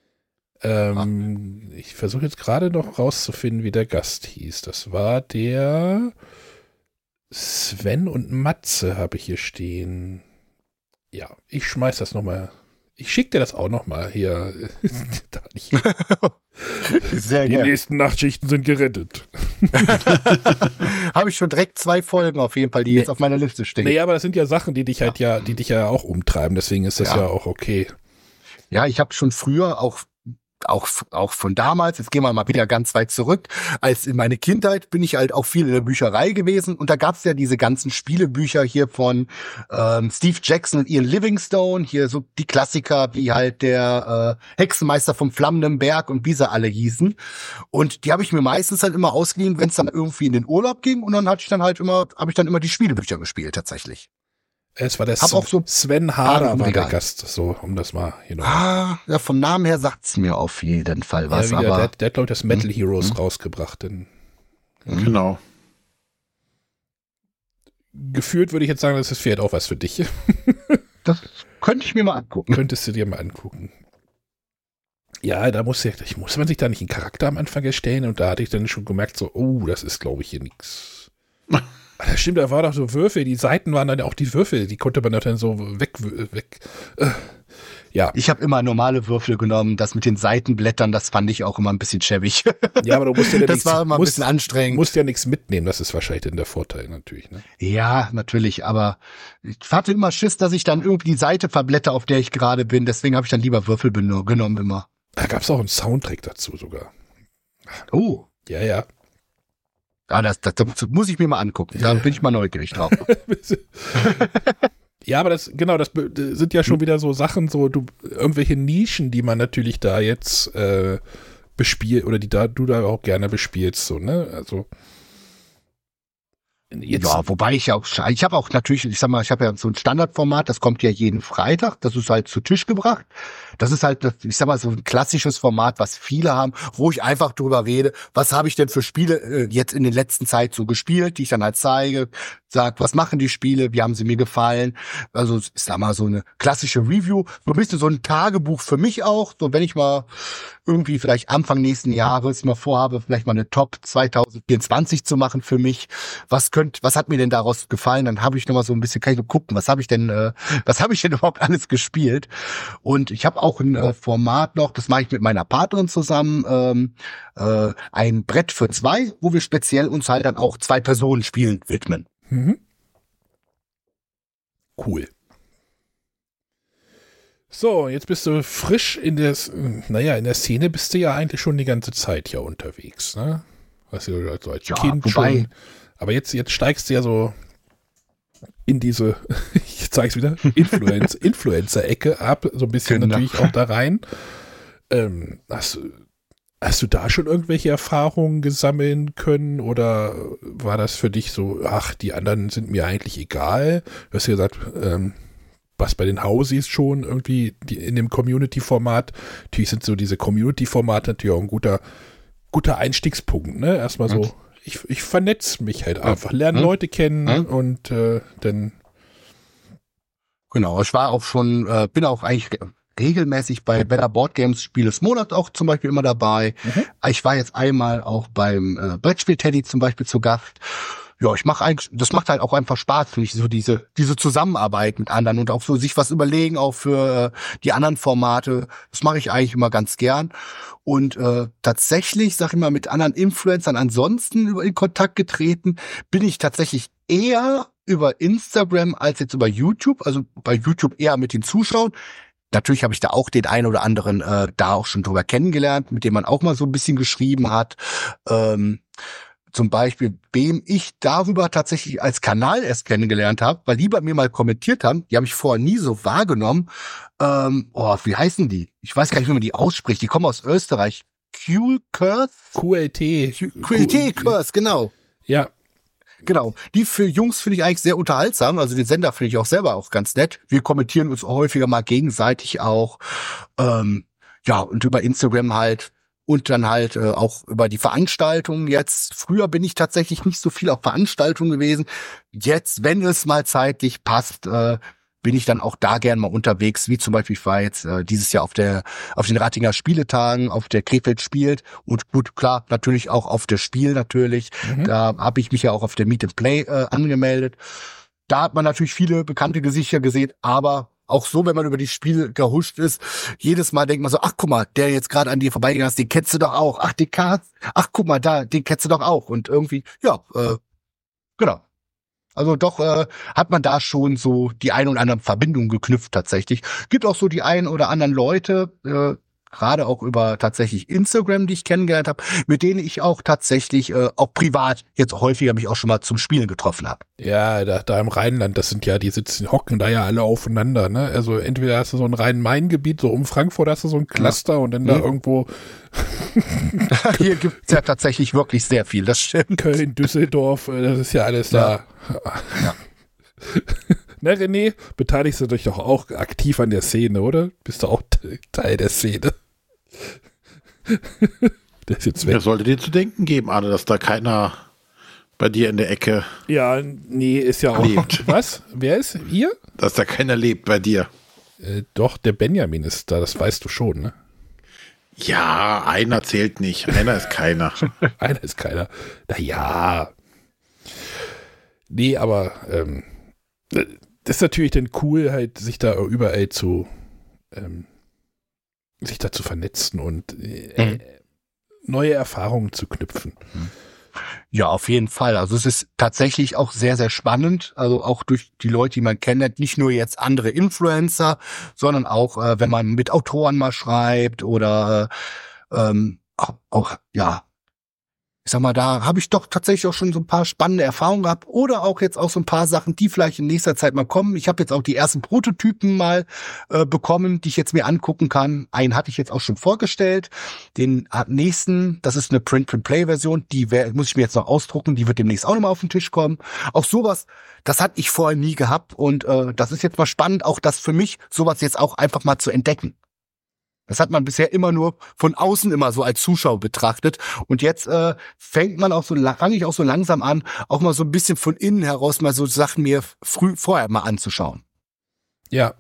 Ähm, ich versuche jetzt gerade noch rauszufinden, wie der Gast hieß. Das war der Sven und Matze habe ich hier stehen. Ja, ich schmeiß das nochmal. Ich schicke dir das auch nochmal hier. Da nicht. Sehr Die gerne. nächsten Nachtschichten sind gerettet. Habe ich schon direkt zwei Folgen auf jeden Fall, die jetzt auf meiner Liste stehen. Naja, aber das sind ja Sachen, die dich halt ja, die dich ja auch umtreiben. Deswegen ist das ja, Ja. auch okay. Ja, ich habe schon früher auch auch auch von damals, jetzt gehen wir mal wieder ganz weit zurück, als in meine Kindheit bin ich halt auch viel in der Bücherei gewesen und da gab's ja diese ganzen Spielebücher hier von ähm, Steve Jackson und Ian Livingstone, hier so die Klassiker wie halt der äh, Hexenmeister vom Flammenden Berg und wie sie alle hießen und die habe ich mir meistens dann immer ausgeliehen, wenn es dann irgendwie in den Urlaub ging und dann hatte ich dann halt immer, habe ich dann immer die Spielebücher gespielt tatsächlich. Es war der Hab auch so Sven Harder war der Regal. Gast, so, um das mal hier noch. Ah, ja, vom Namen her sagt's mir auf jeden Fall was, ja, wieder, aber der, der hat, glaube ich, das Metal Hm, Heroes hm. rausgebracht. Denn Genau. gefühlt würde ich jetzt sagen, das ist vielleicht auch was für dich. das könnte ich mir mal angucken. Könntest du dir mal angucken. Ja, da muss, ja, ich, muss man sich da nicht einen Charakter am Anfang erstellen und da hatte ich dann schon gemerkt, so, oh, das ist, glaube ich, hier nix. Das stimmt, da war doch so Würfel, die Seiten waren dann auch die Würfel, die konnte man dann so weg, weg. Äh, ja. Ich habe immer normale Würfel genommen, das mit den Seitenblättern, das fand ich auch immer ein bisschen schäbig. Ja, aber du musst ja das nichts, war immer ein musst, bisschen anstrengend. musst ja nichts mitnehmen, das ist wahrscheinlich dann der Vorteil natürlich. Ne? Ja, natürlich, aber ich hatte immer Schiss, dass ich dann irgendwie die Seite verblätter, auf der ich gerade bin, deswegen habe ich dann lieber Würfel beno- genommen immer. Da gab es auch einen Soundtrack dazu sogar. Oh. Ja, ja. Ah, das, das, das muss ich mir mal angucken. Da bin ich mal neugierig drauf. Ja, aber das, genau, das sind ja schon wieder so Sachen, so du, irgendwelche Nischen, die man natürlich da jetzt äh, bespielt, oder die da du da auch gerne bespielst, so, ne? Also jetzt. Ja, wobei ich auch, ich habe auch natürlich, ich sag mal, ich habe ja so ein Standardformat, das kommt ja jeden Freitag, das ist halt zu Tisch gebracht. Das ist halt, ich sag mal, so ein klassisches Format, was viele haben, wo ich einfach drüber rede, was habe ich denn für Spiele äh, jetzt in der letzten Zeit so gespielt, die ich dann halt zeige, sag, was machen die Spiele, wie haben sie mir gefallen. Also ich sag mal, so eine klassische Review, so ein bisschen so ein Tagebuch für mich auch, so wenn ich mal irgendwie vielleicht Anfang nächsten Jahres mal vorhabe, vielleicht mal eine Top zwanzig vierundzwanzig zu machen für mich. Was könnt, was hat mir denn daraus gefallen? Dann habe ich noch mal so ein bisschen, kann ich noch gucken, was habe ich denn, äh, was habe ich denn überhaupt alles gespielt? Und ich habe auch ein äh, Format noch, das mache ich mit meiner Partnerin zusammen, ähm, äh, ein Brett für zwei, wo wir speziell uns halt dann auch zwei Personen spielen widmen. Mhm. Cool. So, jetzt bist du frisch in der, naja, in der Szene bist du ja eigentlich schon die ganze Zeit ja unterwegs, ne? Was du also als Ja, Kind wobei- schon. Aber jetzt, jetzt steigst du ja so in diese, ich zeig's wieder, Influencer, Influencer-Ecke ab, so ein bisschen Genau. natürlich auch da rein. Ähm, hast, du- hast du da schon irgendwelche Erfahrungen gesammeln können oder war das für dich so, ach, die anderen sind mir eigentlich egal? Du hast ja gesagt, ähm, was bei den Hausies schon irgendwie die, in dem Community-Format, natürlich sind so diese Community-Formate natürlich auch ein guter, guter Einstiegspunkt, ne? Erstmal so, ich, ich vernetze mich halt einfach, lerne Hm? Leute kennen Hm? und äh, dann, Genau, ich war auch schon, äh, bin auch eigentlich re- regelmäßig bei Better Board Games Spiel des Monats auch zum Beispiel immer dabei. Mhm. Ich war jetzt einmal auch beim äh, Brettspiel Teddy zum Beispiel zu Gast. Ja, ich mache eigentlich, das macht halt auch einfach Spaß, finde ich, so diese diese Zusammenarbeit mit anderen und auch so sich was überlegen, auch für äh, die anderen Formate. Das mache ich eigentlich immer ganz gern. Und äh, tatsächlich, sag ich mal, mit anderen Influencern ansonsten über in Kontakt getreten, bin ich tatsächlich eher über Instagram als jetzt über YouTube. Also bei YouTube eher mit den Zuschauern. Natürlich habe ich da auch den einen oder anderen äh, da auch schon drüber kennengelernt, mit dem man auch mal so ein bisschen geschrieben hat. Ähm, zum Beispiel, wem ich darüber tatsächlich als Kanal erst kennengelernt habe, weil die bei mir mal kommentiert haben, die habe ich vorher nie so wahrgenommen. Ähm, oh, wie heißen die? Ich weiß gar nicht, wie man die ausspricht. Die kommen aus Österreich. Q-Curse? Q L T. Q L T-Curse, genau. Ja, Genau. Die für Jungs finde ich eigentlich sehr unterhaltsam. Also den Sender finde ich auch selber auch ganz nett. Wir kommentieren uns häufiger mal gegenseitig auch. Ähm, ja, und über Instagram halt. Und dann halt äh, auch über die Veranstaltungen jetzt. Früher bin ich tatsächlich nicht so viel auf Veranstaltungen gewesen. Jetzt, wenn es mal zeitlich passt, äh, bin ich dann auch da gern mal unterwegs. Wie zum Beispiel, ich war jetzt äh, dieses Jahr auf der auf den Ratinger Spieletagen, auf der Krefeld spielt. Und gut, klar, natürlich auch auf der Spiel natürlich. Mhm. Da habe ich mich ja auch auf der Meet and Play äh, angemeldet. Da hat man natürlich viele bekannte Gesichter gesehen, aber auch so, wenn man über die Spiele gehuscht ist, jedes Mal denkt man so, ach guck mal, der jetzt gerade an dir vorbeigegangen ist, den kennst du doch auch. Ach, den Karts, ach guck mal, da, den kennst du doch auch. Und irgendwie, ja, äh, genau. Also doch äh, hat man da schon so die ein oder anderen Verbindungen geknüpft tatsächlich. Gibt auch so die ein oder anderen Leute, äh, gerade auch über tatsächlich Instagram, die ich kennengelernt habe, mit denen ich auch tatsächlich äh, auch privat jetzt häufiger mich auch schon mal zum Spielen getroffen habe. ja, da, da im Rheinland, das sind ja, die sitzen, hocken da ja alle aufeinander, ne? Also entweder hast du so ein Rhein-Main-Gebiet, so um Frankfurt hast du so ein Cluster und dann da Mhm. irgendwo Hier gibt's ja tatsächlich wirklich sehr viel, das stimmt. Köln, Düsseldorf, äh, das ist ja alles da. Ja. Na, René, beteiligst du dich doch auch aktiv an der Szene, oder? Bist du auch t- Teil der Szene? Der ist jetzt weg. Das sollte dir zu denken geben, Arne, dass da keiner bei dir in der Ecke Ja, nee, ist ja auch. Lebt. Was? Wer ist hier? dass da keiner lebt bei dir. Äh, doch, der Benjamin ist da, das weißt du schon, ne? Ja, einer zählt nicht. Einer ist keiner. Einer ist keiner. Naja. Nee, aber ähm, das ist natürlich dann cool, halt sich da überall zu ähm, sich da zu vernetzen und äh, Mhm. neue Erfahrungen zu knüpfen. Ja, auf jeden Fall. Also es ist tatsächlich auch sehr, sehr spannend. Also auch durch die Leute, die man kennt, nicht nur jetzt andere Influencer, sondern auch, äh, wenn man mit Autoren mal schreibt oder äh, ähm, auch, auch, ja, ich sag mal, da habe ich doch tatsächlich auch schon so ein paar spannende Erfahrungen gehabt oder auch jetzt auch so ein paar Sachen, die vielleicht in nächster Zeit mal kommen. Ich habe jetzt auch die ersten Prototypen mal äh, bekommen, die ich jetzt mir angucken kann. Einen hatte ich jetzt auch schon vorgestellt. Den nächsten, das ist eine Print-and-Play-Version, die wär, muss ich mir jetzt noch ausdrucken, die wird demnächst auch nochmal auf den Tisch kommen. Auch sowas, das hatte ich vorher nie gehabt und äh, das ist jetzt mal spannend, auch das für mich, sowas jetzt auch einfach mal zu entdecken. Das hat man bisher immer nur von außen immer so als Zuschauer betrachtet. Und jetzt äh, fängt man auch so, fange ich auch so langsam an, auch mal so ein bisschen von innen heraus mal so Sachen mir früh vorher mal anzuschauen. Ja.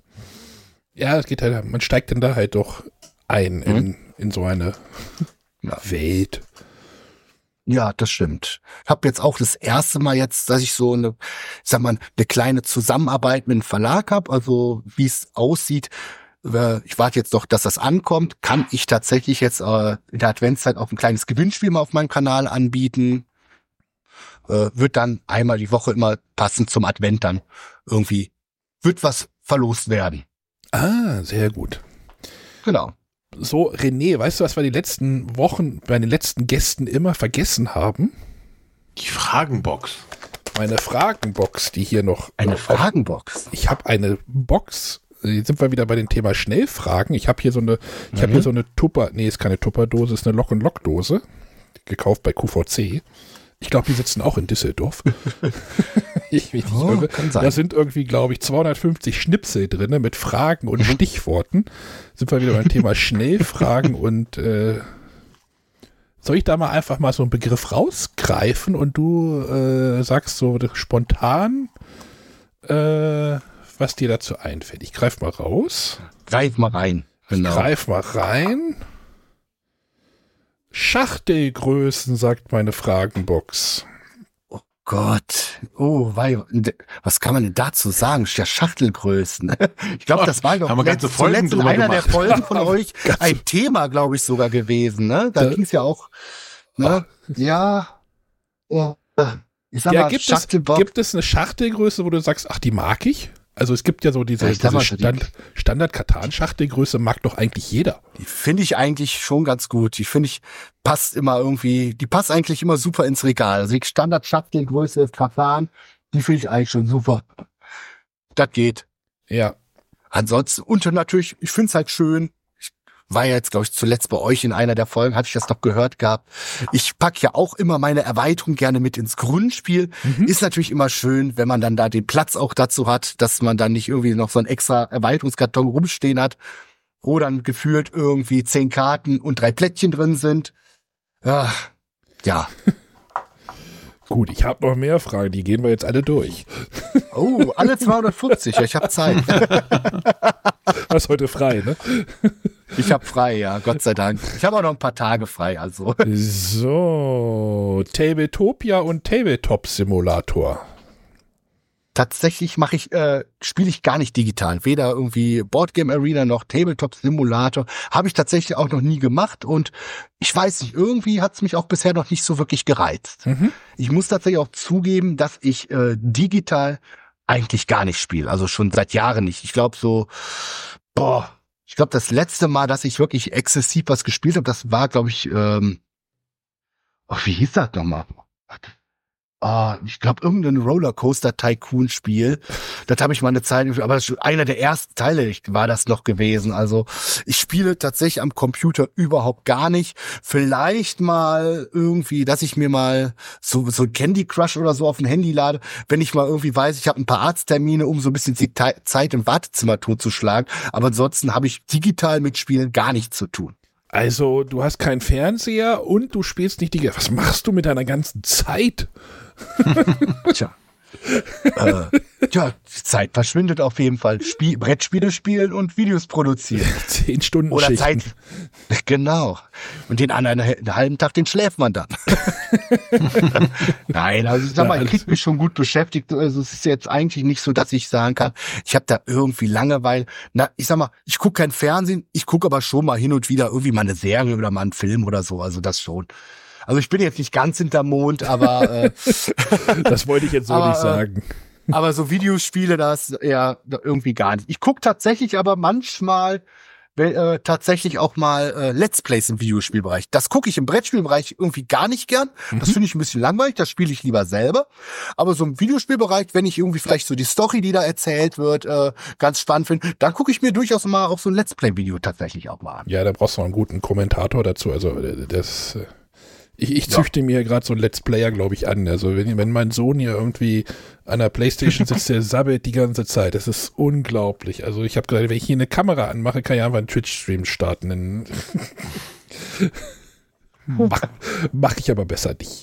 Ja, es geht halt, man steigt dann da halt doch ein in, Mhm. in so eine Ja. Welt. Ja, das stimmt. Ich habe jetzt auch das erste Mal jetzt, dass ich so eine, ich sag mal, eine kleine Zusammenarbeit mit einem Verlag habe, also wie es aussieht. Ich warte jetzt doch, dass das ankommt. Kann ich tatsächlich jetzt äh, in der Adventszeit auch ein kleines Gewinnspiel mal auf meinem Kanal anbieten. Äh, wird dann einmal die Woche immer passend zum Advent dann irgendwie, wird was verlost werden. Ah, sehr gut. Genau. So, René, weißt du, was wir die letzten Wochen bei den letzten Gästen immer vergessen haben? Die Fragenbox. Meine Fragenbox, die hier noch... Eine noch Fragenbox. Ich habe eine Box, jetzt sind wir wieder bei dem Thema Schnellfragen. Ich habe hier so eine, ich Mhm. habe hier so eine Tupper, nee, ist keine Tupperdose, ist eine Lock-and-Lock-Dose, gekauft bei Q V C. Ich glaube, die sitzen auch in Düsseldorf. ich mich nicht Oh, irre. kann sein. Da sind irgendwie, glaube ich, zweihundertfünfzig Schnipsel drin mit Fragen und Mhm. Stichworten. Sind wir wieder beim Thema Schnellfragen und äh, soll ich da mal einfach mal so einen Begriff rausgreifen und du äh, sagst so spontan, äh, was dir dazu einfällt. Ich greife mal raus. Greif mal rein. Genau. Greif mal rein. Schachtelgrößen, sagt meine Fragenbox. Gott. Oh, wei, was kann man denn dazu sagen? Ja, Schachtelgrößen. Ich glaube, das war doch Haben wir ganze letzt- Folgen zuletzt in drüber einer gemacht. der Folgen von euch ein Thema, glaube ich, sogar gewesen. Ne? Da Da- ging es ja auch. Ne? Ja. Ja. Ich sag Ja, mal, gibt es, Schachtelbox. gibt es eine Schachtelgröße, wo du sagst, ach, die mag ich? Also es gibt ja so diese, Ja, ich sag diese mal so, die- Stand, Standard-Katan-Schachtelgröße mag doch eigentlich jeder. Die finde ich eigentlich schon ganz gut. Die finde ich, passt immer irgendwie, die passt eigentlich immer super ins Regal. Also die Standard-Schachtelgröße ist Katan, die finde ich eigentlich schon super. Das geht. Ja. Ansonsten, und natürlich, ich finde es halt schön. Ich war ja jetzt, glaube ich, zuletzt bei euch in einer der Folgen, hatte ich das noch gehört gehabt. Ich pack ja auch immer meine Erweiterung gerne mit ins Grundspiel. Mhm. Ist natürlich immer schön, wenn man dann da den Platz auch dazu hat, dass man dann nicht irgendwie noch so einen extra Erweiterungskarton rumstehen hat, wo dann gefühlt irgendwie zehn Karten und drei Plättchen drin sind. Ja, ja. Gut, ich habe noch mehr Fragen, die gehen wir jetzt alle durch. Oh, alle zweihundertfünfzig, ja, ich habe Zeit. Das ist heute frei, ne? Ich habe frei, ja, Gott sei Dank. Ich habe auch noch ein paar Tage frei, also. So, Tabletopia und Tabletop-Simulator. Tatsächlich mache ich, äh, spiele ich gar nicht digital. Weder irgendwie Boardgame Arena noch Tabletop Simulator. Habe ich tatsächlich auch noch nie gemacht und ich weiß nicht, irgendwie hat es mich auch bisher noch nicht so wirklich gereizt. Mhm. Ich muss tatsächlich auch zugeben, dass ich äh, digital eigentlich gar nicht spiele. Also schon seit Jahren nicht. Ich glaube so, boah, ich glaube das letzte Mal, dass ich wirklich exzessiv was gespielt habe, das war, glaube ich, ähm, oh, wie hieß das nochmal? Ah, ich glaube, irgendein Rollercoaster-Tycoon-Spiel. Das habe ich mal eine Zeit, aber das ist einer der ersten Teile war das noch gewesen. Also ich spiele tatsächlich am Computer überhaupt gar nicht. Vielleicht mal irgendwie, dass ich mir mal so so Candy Crush oder so auf ein Handy lade, wenn ich mal irgendwie weiß, ich habe ein paar Arzttermine, um so ein bisschen die Zeit im Wartezimmer totzuschlagen. Aber ansonsten habe ich digital mit Spielen gar nichts zu tun. Also, du hast keinen Fernseher und du spielst nicht die... Was machst du mit deiner ganzen Zeit? Tja. äh, tja, die Zeit verschwindet auf jeden Fall. Spiel, Brettspiele spielen und Videos produzieren. Zehn Stunden Oder Schichten. Zeit. Genau. Und den anderen einen halben Tag, den schläft man dann. Nein, also ich sag mal, ich krieg mich schon gut beschäftigt. Also es ist jetzt eigentlich nicht so, dass ich sagen kann, ich habe da irgendwie Langeweile. Na, ich sag mal, ich gucke kein Fernsehen, ich gucke aber schon mal hin und wieder irgendwie mal eine Serie oder mal einen Film oder so. Also das schon. Also ich bin jetzt nicht ganz hinterm Mond, aber äh, das wollte ich jetzt so aber, nicht sagen. Äh, aber so Videospiele, das eher irgendwie gar nicht. Ich gucke tatsächlich aber manchmal äh, tatsächlich auch mal äh, Let's Plays im Videospielbereich. Das gucke ich im Brettspielbereich irgendwie gar nicht gern. Das Mhm. finde ich ein bisschen langweilig, das spiele ich lieber selber. Aber so im Videospielbereich, wenn ich irgendwie vielleicht so die Story, die da erzählt wird, äh, ganz spannend finde, dann gucke ich mir durchaus mal auch so ein Let's Play-Video tatsächlich auch mal an. Ja, da brauchst du noch einen guten Kommentator dazu. Also äh, das... Äh Ich, ich züchte ja. mir gerade so einen Let's Player, glaube ich, an. Also wenn, wenn mein Sohn hier irgendwie an der Playstation sitzt, der sabbelt die ganze Zeit. Das ist unglaublich. Also ich habe gesagt, wenn ich hier eine Kamera anmache, kann ich einfach einen Twitch-Stream starten. mach, mach ich aber besser nicht.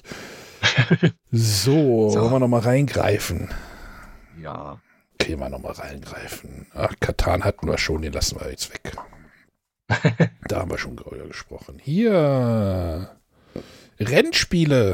So, so. Wollen wir nochmal reingreifen? Ja. Okay, wir nochmal reingreifen. Ach, Katan hatten wir schon, den lassen wir jetzt weg. Da haben wir schon drüber gesprochen. Hier... Rennspiele.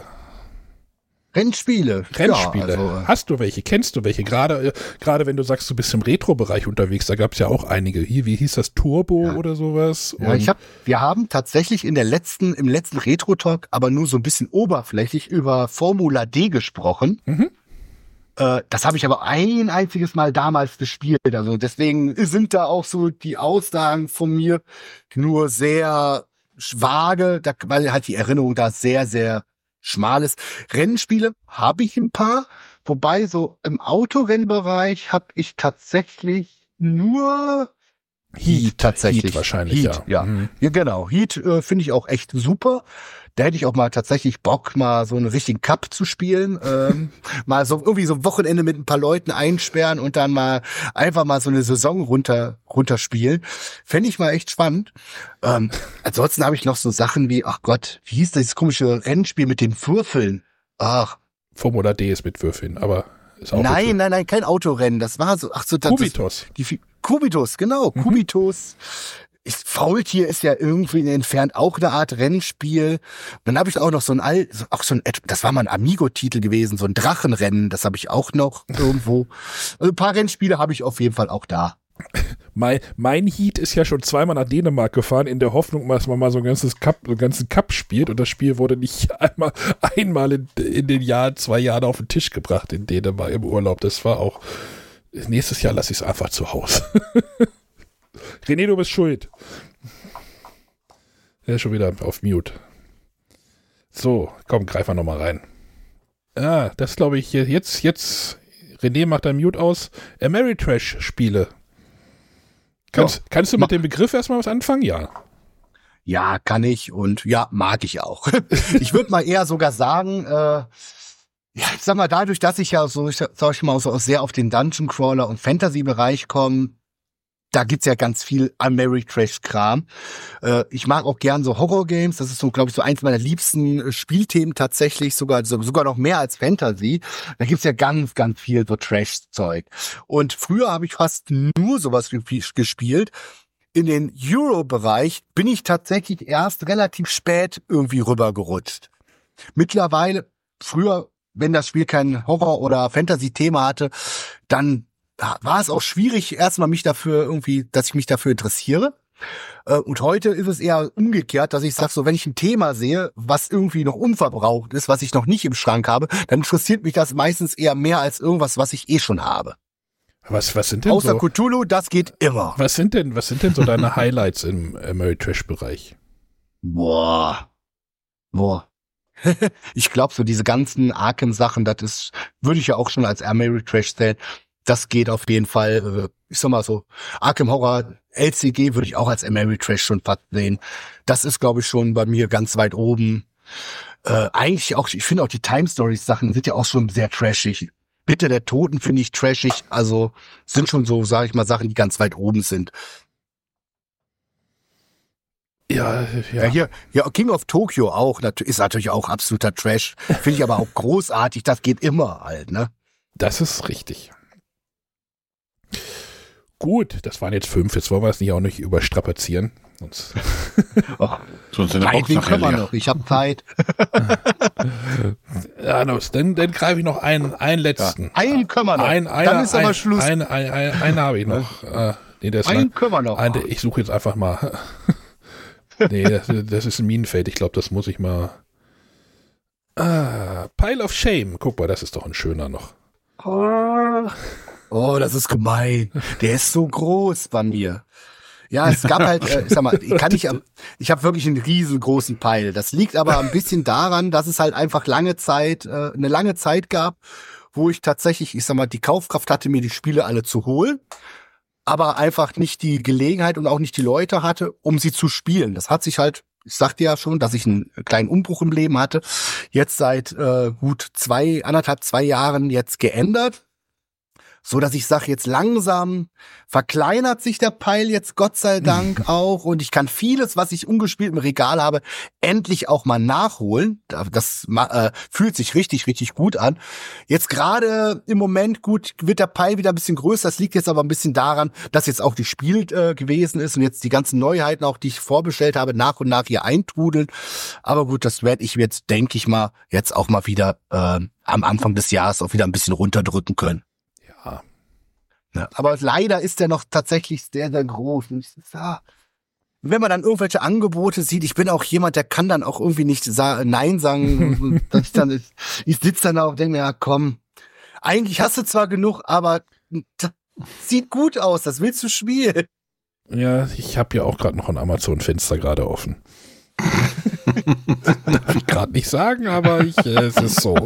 Rennspiele. Rennspiele. Ja, also, hast du welche? Kennst du welche? Gerade, gerade wenn du sagst, du bist im Retro-Bereich unterwegs, da gab es ja auch einige. Hier, wie hieß das? Turbo ja. oder sowas? Ja, ich hab, wir haben tatsächlich in der letzten, im letzten Retro-Talk aber nur so ein bisschen oberflächlich über Formula D gesprochen. Mhm. Äh, das habe ich aber ein einziges Mal damals gespielt. Also deswegen sind da auch so die Aussagen von mir nur sehr vage, da, weil halt die Erinnerung da sehr, sehr schmal ist. Rennspiele habe ich ein paar, wobei so im Autorennbereich habe ich tatsächlich nur Heat, Heat tatsächlich. Heat wahrscheinlich, Heat, ja. ja. Mhm. Ja, genau. Heat äh, finde ich auch echt super. Da hätte ich auch mal tatsächlich Bock, mal so einen richtigen Cup zu spielen. Ähm, mal so irgendwie so ein Wochenende mit ein paar Leuten einsperren und dann mal einfach mal so eine Saison runter runterspielen. Fände ich mal echt spannend. Ähm, ansonsten habe ich noch so Sachen wie, ach Gott, wie hieß dieses komische Rennspiel mit den Würfeln? Ach. Formula D ist mit Würfeln, aber ist auch Nein, Würfeln. nein, nein, kein Autorennen. Das war so, ach so, das, Kubitus. Das, die, Kubitus, genau, Mhm. Kubitus. Ist, Faultier ist ja irgendwie entfernt auch eine Art Rennspiel. Dann habe ich auch noch so ein Al, so, auch so ein, das war mal ein Amigo-Titel gewesen, so ein Drachenrennen, das habe ich auch noch irgendwo. Also ein paar Rennspiele habe ich auf jeden Fall auch da. Mein, mein Heat ist ja schon zweimal nach Dänemark gefahren, in der Hoffnung, dass man mal so ein ganzes Cup, so einen ganzen Cup spielt, und das Spiel wurde nicht einmal, einmal in, in den Jahren, zwei Jahren auf den Tisch gebracht in Dänemark im Urlaub. Das war auch, nächstes Jahr lasse ich es einfach zu Hause. René, du bist schuld. Er ist schon wieder auf Mute. So, komm, greif mal nochmal rein. Ah, das glaube ich, jetzt, jetzt, René macht ein Mute aus. Ameritrash-Spiele. Kannst, Ja. kannst du mit dem Begriff erstmal was anfangen? Ja. Ja, kann ich und ja, mag ich auch. Ich würde mal eher sogar sagen, äh, ja, ich sag mal, dadurch, dass ich ja so, ich sag ich mal, so sehr auf den Dungeon Crawler und Fantasy-Bereich komme, da gibt's ja ganz viel Ameritrash-Kram. Äh, ich mag auch gern so Horror-Games. Das ist so, glaube ich, so eins meiner liebsten äh, Spielthemen tatsächlich, sogar so, sogar noch mehr als Fantasy. Da gibt's ja ganz, ganz viel so Trash-Zeug. Und früher habe ich fast nur sowas gesp- gespielt. In den Euro-Bereich bin ich tatsächlich erst relativ spät irgendwie rübergerutscht. Mittlerweile, früher, wenn das Spiel kein Horror- oder Fantasy-Thema hatte, dann war es auch schwierig, erstmal mich dafür irgendwie, dass ich mich dafür interessiere. Und heute ist es eher umgekehrt, dass ich sage, so wenn ich ein Thema sehe, was irgendwie noch unverbraucht ist, was ich noch nicht im Schrank habe, dann interessiert mich das meistens eher mehr als irgendwas, was ich eh schon habe. Was, was sind denn Außer so, Cthulhu, das geht immer. was sind denn, was sind denn so deine Highlights im Ameritrash-Bereich? Boah. Boah. Ich glaube, so diese ganzen Arkham-Sachen, das ist, würde ich ja auch schon als Ameritrash zählen. Das geht auf jeden Fall, ich sag mal so, Arkham Horror, L C G würde ich auch als Ameritrash schon fast sehen. Das ist, glaube ich, schon bei mir ganz weit oben. Äh, eigentlich auch, ich finde auch die Time Stories Sachen sind ja auch schon sehr trashig. Bitte der Toten finde ich trashig, also sind schon so, sage ich mal, Sachen, die ganz weit oben sind. Ja, ja. Ja, hier, ja, King of Tokyo auch, ist natürlich auch absoluter Trash. Finde ich aber auch großartig, das geht immer halt, ne? Das ist richtig. Gut, das waren jetzt fünf, jetzt wollen wir es nicht auch nicht überstrapazieren. Sonst Och, Sonst in der nein, Box den nachher können wir leer. noch, ich habe Zeit. ja, los, dann, dann greife ich noch einen, einen letzten. Ja, einen können wir noch, Ein, einer, dann ist aber ein, Schluss. Einen, einen, einen, einen habe ich noch. Äh, nee, der ist Einen lang. können wir noch. Ein, ich suche jetzt einfach mal. nee, das, das ist ein Minenfeld. Ich glaube, das muss ich mal. Ah, Pile of Shame. Guck mal, das ist doch ein schöner noch. Oh, das ist gemein. Der ist so groß bei mir. Ja, es gab halt, äh, ich sag mal, kann ich, ich habe wirklich einen riesengroßen Pile. Das liegt aber ein bisschen daran, dass es halt einfach lange Zeit, äh, eine lange Zeit gab, wo ich tatsächlich, ich sag mal, die Kaufkraft hatte, mir die Spiele alle zu holen, aber einfach nicht die Gelegenheit und auch nicht die Leute hatte, um sie zu spielen. Das hat sich halt, ich sagte ja schon, dass ich einen kleinen Umbruch im Leben hatte, jetzt seit äh, gut zwei, anderthalb, zwei Jahren jetzt geändert. So dass ich sage, jetzt langsam verkleinert sich der Pile jetzt Gott sei Dank auch und ich kann vieles, was ich ungespielt im Regal habe, endlich auch mal nachholen. Das äh, fühlt sich richtig, richtig gut an. Jetzt gerade im Moment, gut, wird der Pile wieder ein bisschen größer. Das liegt jetzt aber ein bisschen daran, dass jetzt auch die Spiel äh, gewesen ist und jetzt die ganzen Neuheiten, auch die ich vorbestellt habe, nach und nach hier eintrudeln. Aber gut, das werde ich jetzt, denke ich mal, jetzt auch mal wieder äh, am Anfang des Jahres auch wieder ein bisschen runterdrücken können. Ja. Ja, aber leider ist der noch tatsächlich sehr, sehr groß. Und ich, ja, wenn man dann irgendwelche Angebote sieht, ich bin auch jemand, der kann dann auch irgendwie nicht sa- Nein sagen. dass ich dann, ich sitze dann auch und denke mir, ja komm, eigentlich hast du zwar genug, aber das sieht gut aus, das willst du spielen. Ja, ich habe ja auch gerade noch ein Amazon-Fenster gerade offen. Darf ich gerade nicht sagen, aber ich, äh, es ist so.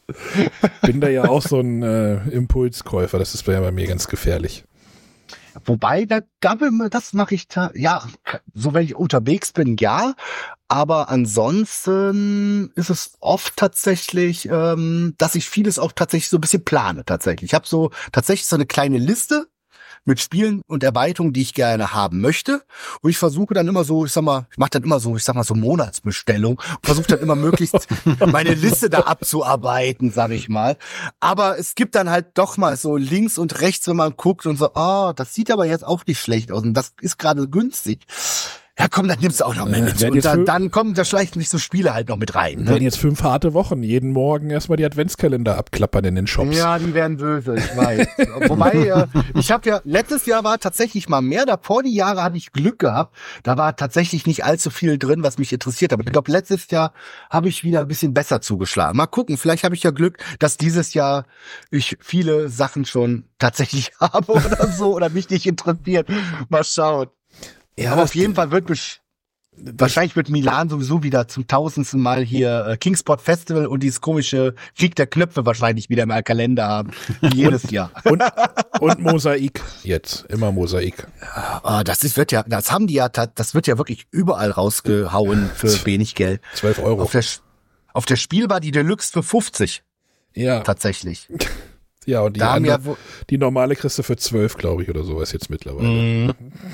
Bin da ja auch so ein äh, Impulskäufer, das ist ja bei mir ganz gefährlich. Wobei, da gab immer, das mache ich, ta- ja, so wenn ich unterwegs bin, ja, aber ansonsten ist es oft tatsächlich, ähm, dass ich vieles auch tatsächlich so ein bisschen plane tatsächlich. Ich habe so tatsächlich so eine kleine Liste mit Spielen und Erweiterungen, die ich gerne haben möchte. Und ich versuche dann immer so, ich sag mal, ich mache dann immer so, ich sag mal so Monatsbestellung, versuche dann immer möglichst meine Liste da abzuarbeiten, sag ich mal. Aber es gibt dann halt doch mal so links und rechts, wenn man guckt und so, oh, das sieht aber jetzt auch nicht schlecht aus und das ist gerade günstig. Ja komm, dann nimmst du auch noch Äh, mit. werden Und jetzt dann, fünf- dann kommen, da schleichen sich so Spiele halt noch mit rein. Werden Ne? jetzt fünf harte Wochen, jeden Morgen erstmal die Adventskalender abklappern in den Shops. Ja, die werden böse, ich weiß. Wobei, äh, ich habe ja, letztes Jahr war tatsächlich mal mehr, davor die Jahre hatte ich Glück gehabt. Da war tatsächlich nicht allzu viel drin, was mich interessiert. Aber ich glaube, letztes Jahr habe ich wieder ein bisschen besser zugeschlagen. Mal gucken, vielleicht habe ich ja Glück, dass dieses Jahr ich viele Sachen schon tatsächlich habe oder so oder mich nicht interessiert. Mal schauen. Ja, Aber das- auf jeden Fall wird mich wahrscheinlich wird Milan sowieso wieder zum tausendsten Mal hier äh, Kingsport Festival und dieses komische Krieg der Knöpfe wahrscheinlich wieder im Kalender haben. Wie jedes Jahr. Und, und Mosaik jetzt, immer Mosaik. Ah, das ist, wird ja, das haben die ja, ta- das wird ja wirklich überall rausgehauen für wenig Geld. zwölf Euro. Auf der, Sch- auf der Spiel war die Deluxe für fünfzig Ja, tatsächlich. ja, und die, Da haben ja, andere, wo- die normale kriegst du für zwölf, glaube ich, oder sowas jetzt mittlerweile. Mhm.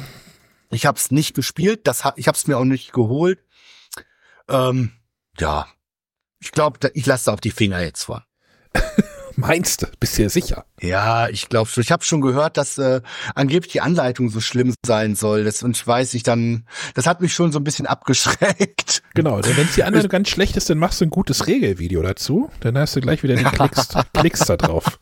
Ich habe es nicht gespielt, das ha- ich habe es mir auch nicht geholt. Ähm, ja, ich glaube, ich lasse da auch die Finger jetzt vor. Meinst du? Bist du dir sicher? Ja, ich glaube schon. Ich habe schon gehört, dass äh, angeblich die Anleitung so schlimm sein soll. Das und ich weiß ich dann, das hat mich schon so ein bisschen abgeschreckt. Genau, denn wenn es die Anleitung ganz schlecht ist, dann machst du ein gutes Regelvideo dazu. Dann hast du gleich wieder die Klicks, Klicks da drauf.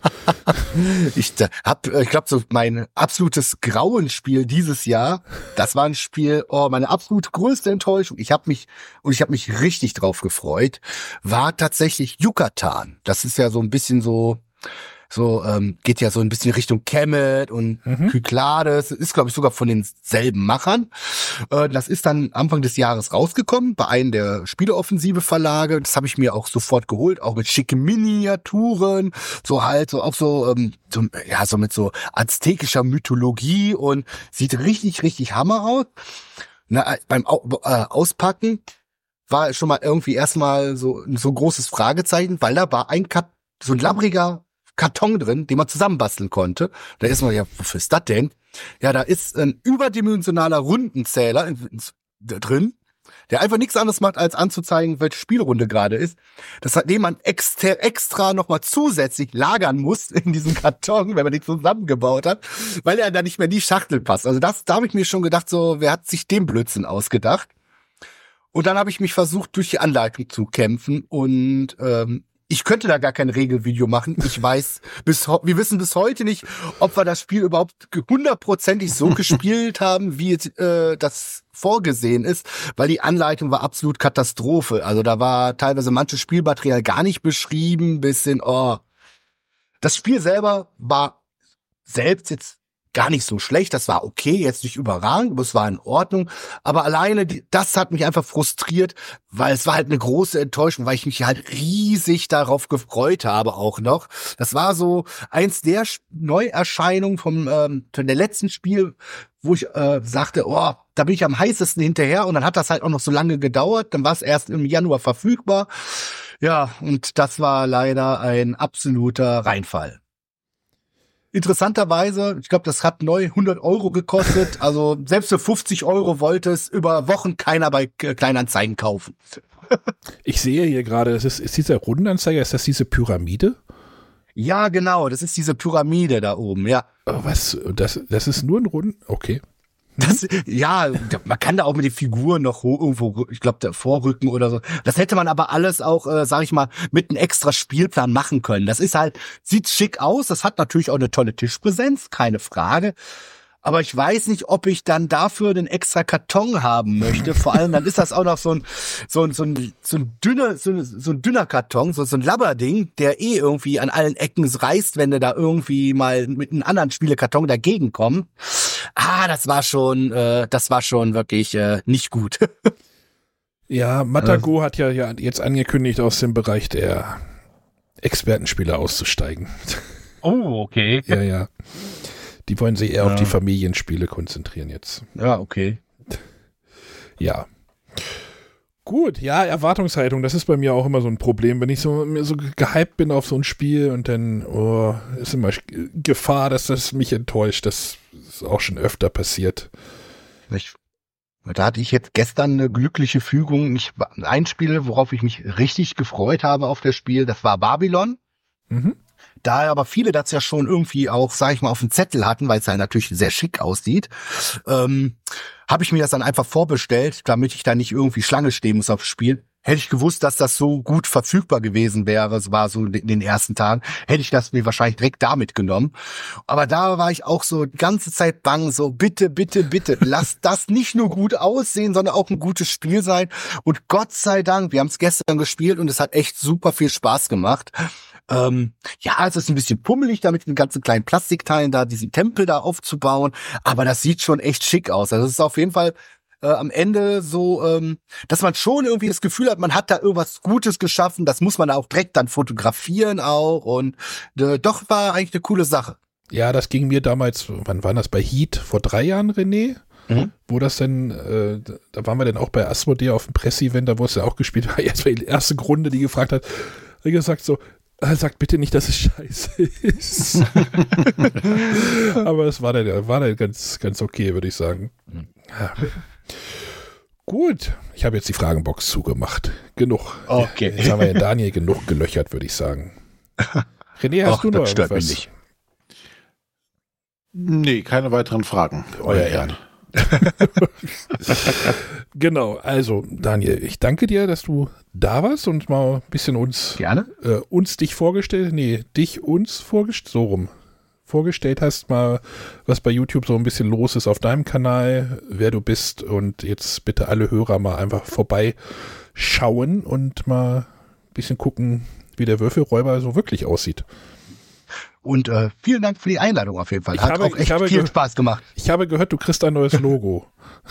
Ich da, hab, äh, ich glaube, so mein absolutes Grauenspiel dieses Jahr, das war ein Spiel, oh, meine absolut größte Enttäuschung. Ich habe mich und ich habe mich richtig drauf gefreut, war tatsächlich Yucatan. Das ist ja so ein bisschen so, so ähm, geht ja so ein bisschen Richtung Kemet und mhm. Kyklades, ist glaube ich sogar von denselben Machern. Äh, das ist dann Anfang des Jahres rausgekommen bei einem der Spieleoffensive Verlage. Das habe ich mir auch sofort geholt, auch mit schicken Miniaturen, so halt so auch so, ähm, so ja so mit so aztekischer Mythologie und sieht richtig richtig Hammer aus. Na, beim Au- äh, Auspacken war schon mal irgendwie erstmal so so ein großes Fragezeichen, weil da war ein Kat- so ein labbriger Karton drin, den man zusammenbasteln konnte. Da ist man ja, wofür ist das denn? Ja, da ist ein überdimensionaler Rundenzähler in, in, drin, der einfach nichts anderes macht, als anzuzeigen, welche Spielrunde gerade ist. Das hat, den man extra, extra nochmal zusätzlich lagern muss in diesem Karton, wenn man den zusammengebaut hat, weil er da nicht mehr in die Schachtel passt. Also das, da habe ich mir schon gedacht, so, wer hat sich den Blödsinn ausgedacht? Und dann habe ich mich versucht, durch die Anleitung zu kämpfen und ähm, ich könnte da gar kein Regelvideo machen. Ich weiß, bis wir wissen bis heute nicht, ob wir das Spiel überhaupt hundertprozentig so gespielt haben, wie es, äh, das vorgesehen ist, weil die Anleitung war absolut Katastrophe. Also da war teilweise manches Spielmaterial gar nicht beschrieben, bis in, oh. Das Spiel selber war selbst jetzt gar nicht so schlecht, das war okay, jetzt nicht überragend, aber es war in Ordnung, aber alleine, die, das hat mich einfach frustriert, weil es war halt eine große Enttäuschung, weil ich mich halt riesig darauf gefreut habe auch noch. Das war so eins der Neuerscheinungen vom, ähm, von der letzten Spiel, wo ich äh, sagte, oh, da bin ich am heißesten hinterher und dann hat das halt auch noch so lange gedauert, dann war es erst im Januar verfügbar. Ja, und das war leider ein absoluter Reinfall. Interessanterweise, ich glaube, das hat neu hundert Euro gekostet. Also selbst für fünfzig Euro wollte es über Wochen keiner bei Kleinanzeigen kaufen. Ich sehe hier gerade, ist, ist dieser Rundenanzeiger, ist das diese Pyramide? Ja, genau, das ist diese Pyramide da oben, ja. Oh, was? Das, das ist nur ein Runden? Okay. Das, ja, man kann da auch mit den Figuren noch irgendwo, ich glaube, vorrücken oder so. Das hätte man aber alles auch, äh, sag ich mal, mit einem extra Spielplan machen können. Das ist halt, sieht schick aus, das hat natürlich auch eine tolle Tischpräsenz, keine Frage. Aber ich weiß nicht, ob ich dann dafür den extra Karton haben möchte. Vor allem, dann ist das auch noch so ein, so ein, so ein, so ein dünner, so ein, so ein dünner Karton, so, so ein Labberding, der eh irgendwie an allen Ecken reißt, wenn du da irgendwie mal mit einem anderen Spielekarton dagegen kommst. Ah, das war schon, äh, das war schon wirklich äh, nicht gut. Ja, Matago äh. hat ja, ja jetzt angekündigt, aus dem Bereich der Expertenspiele auszusteigen. Oh, okay. Ja, ja. Die wollen sich eher ja. auf die Familienspiele konzentrieren jetzt. Ja, okay. Ja. Gut, ja, Erwartungshaltung, das ist bei mir auch immer so ein Problem. Wenn ich so, so gehypt bin auf so ein Spiel und dann oh, ist immer Gefahr, dass das mich enttäuscht. Das ist auch schon öfter passiert. Ich, da hatte ich jetzt gestern eine glückliche Fügung. Ich, ein Spiel, worauf ich mich richtig gefreut habe auf das Spiel, das war Babylon. Mhm. Da aber viele das ja schon irgendwie auch, sag ich mal, auf dem Zettel hatten, weil es ja natürlich sehr schick aussieht, ähm, habe ich mir das dann einfach vorbestellt, damit ich da nicht irgendwie Schlange stehen muss aufs Spiel. Hätte ich gewusst, dass das so gut verfügbar gewesen wäre, es war so in den ersten Tagen, hätte ich das mir wahrscheinlich direkt da mitgenommen. Aber da war ich auch so die ganze Zeit bang, so bitte, bitte, bitte, lass das nicht nur gut aussehen, sondern auch ein gutes Spiel sein. Und Gott sei Dank, wir haben es gestern gespielt und es hat echt super viel Spaß gemacht. Ähm, ja, es ist ein bisschen pummelig, da mit den ganzen kleinen Plastikteilen da diesen Tempel da aufzubauen, aber das sieht schon echt schick aus. Also es ist auf jeden Fall äh, am Ende so, ähm, dass man schon irgendwie das Gefühl hat, man hat da irgendwas Gutes geschaffen, das muss man auch direkt dann fotografieren auch und äh, doch war eigentlich eine coole Sache. Ja, das ging mir damals, wann war das, bei Heat vor drei Jahren, René? Mhm. Wo das denn, äh, da waren wir dann auch bei Asmodee auf dem Presse-Event, da wurde es ja auch gespielt, war jetzt die erste Grunde, die gefragt hat, hat gesagt so, sagt bitte nicht, dass es scheiße ist. Aber es war dann, war dann ganz, ganz okay, würde ich sagen. Ja. Gut, ich habe jetzt die Fragenbox zugemacht. Genug. Okay. Jetzt haben wir ja Daniel genug gelöchert, würde ich sagen. René, hast Och, du noch das stört irgendwas? mich nicht. Nee, keine weiteren Fragen. Euer Ehren. Genau, also Daniel, ich danke dir, dass du da warst und mal ein bisschen uns Gerne. Äh, uns dich vorgestellt, nee, dich uns vorgestellt, so rum vorgestellt hast, mal was bei YouTube so ein bisschen los ist auf deinem Kanal, wer du bist und jetzt bitte alle Hörer mal einfach vorbeischauen und mal ein bisschen gucken, wie der Würfelräuber so wirklich aussieht. Und äh, vielen Dank für die Einladung auf jeden Fall. Ich Hat habe- auch echt ich habe viel ge- Spaß gemacht. Ich habe gehört, du kriegst ein neues Logo.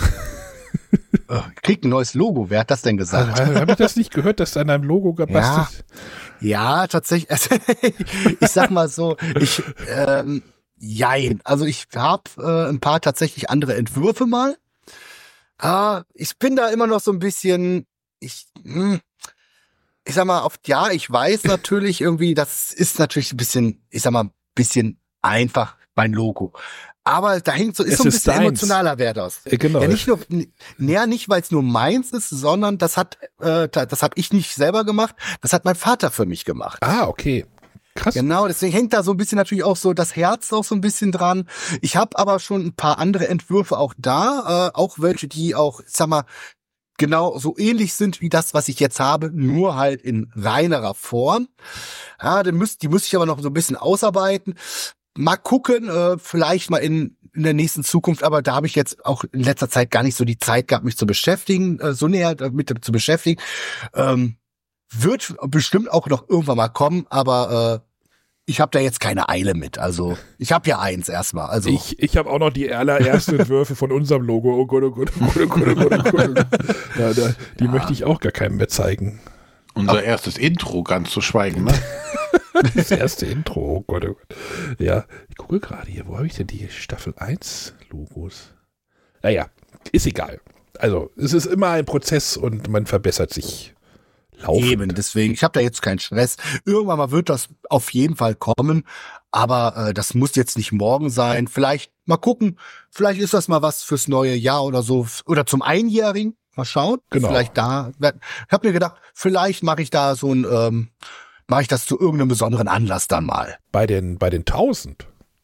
Äh, kriegt ein neues Logo. Wer hat das denn gesagt? Also, habe ich das nicht gehört, dass an deinem Logo gebastelt? Ja, tatsächlich. Also, ich sag mal so, ich ähm, jein. Also ich habe äh, ein paar tatsächlich andere Entwürfe mal. Ah, ich bin da immer noch so ein bisschen, ich, hm, ich sag mal, oft ja, ich weiß natürlich irgendwie, das ist natürlich ein bisschen, ich sag mal, ein bisschen einfach mein Logo. Aber da hängt so, ist Es so ein ist bisschen deins. emotionaler Wert aus. Äh, genau. Ja, nicht nur, näher nicht, weil es nur meins ist, sondern das hat, äh, das habe ich nicht selber gemacht, das hat mein Vater für mich gemacht. Ah, okay. Krass. Genau, deswegen hängt da so ein bisschen natürlich auch so das Herz auch so ein bisschen dran. Ich habe aber schon ein paar andere Entwürfe auch da, äh, auch welche, die auch, ich sag mal, genau so ähnlich sind wie das, was ich jetzt habe, nur halt in reinerer Form. Ja, die müsst, die muss ich aber noch so ein bisschen ausarbeiten. Mal gucken, äh, vielleicht mal in, in der nächsten Zukunft, aber da habe ich jetzt auch in letzter Zeit gar nicht so die Zeit gehabt, mich zu beschäftigen, äh, so näher damit zu beschäftigen. Ähm, wird bestimmt auch noch irgendwann mal kommen, aber äh, ich habe da jetzt keine Eile mit. Also ich habe ja eins erstmal. Also Ich, ich habe auch noch die allerersten Entwürfe von unserem Logo. Oh Gott, oh Gott, oh Gott, oh Gott, oh Gott, oh Gott. Da, da, die Ja. möchte ich auch gar keinem mehr zeigen. Unser erstes Intro, ganz zu schweigen, ne? Das erste Intro, oh Gott, oh Gott. Ja, ich gucke gerade hier, wo habe ich denn die Staffel eins Logos? Naja, ist egal. Also, es ist immer ein Prozess und man verbessert sich laufend. eben, deswegen, ich habe da jetzt keinen Stress. Irgendwann mal wird das auf jeden Fall kommen, aber äh, das muss jetzt nicht morgen sein. Vielleicht mal gucken, vielleicht ist das mal was fürs neue Jahr oder so oder zum Einjährigen. Mal schauen. Genau. Vielleicht da. Ich habe mir gedacht, vielleicht mache ich da so ein, ähm, mache ich das zu irgendeinem besonderen Anlass dann mal. Bei den, bei den tausend.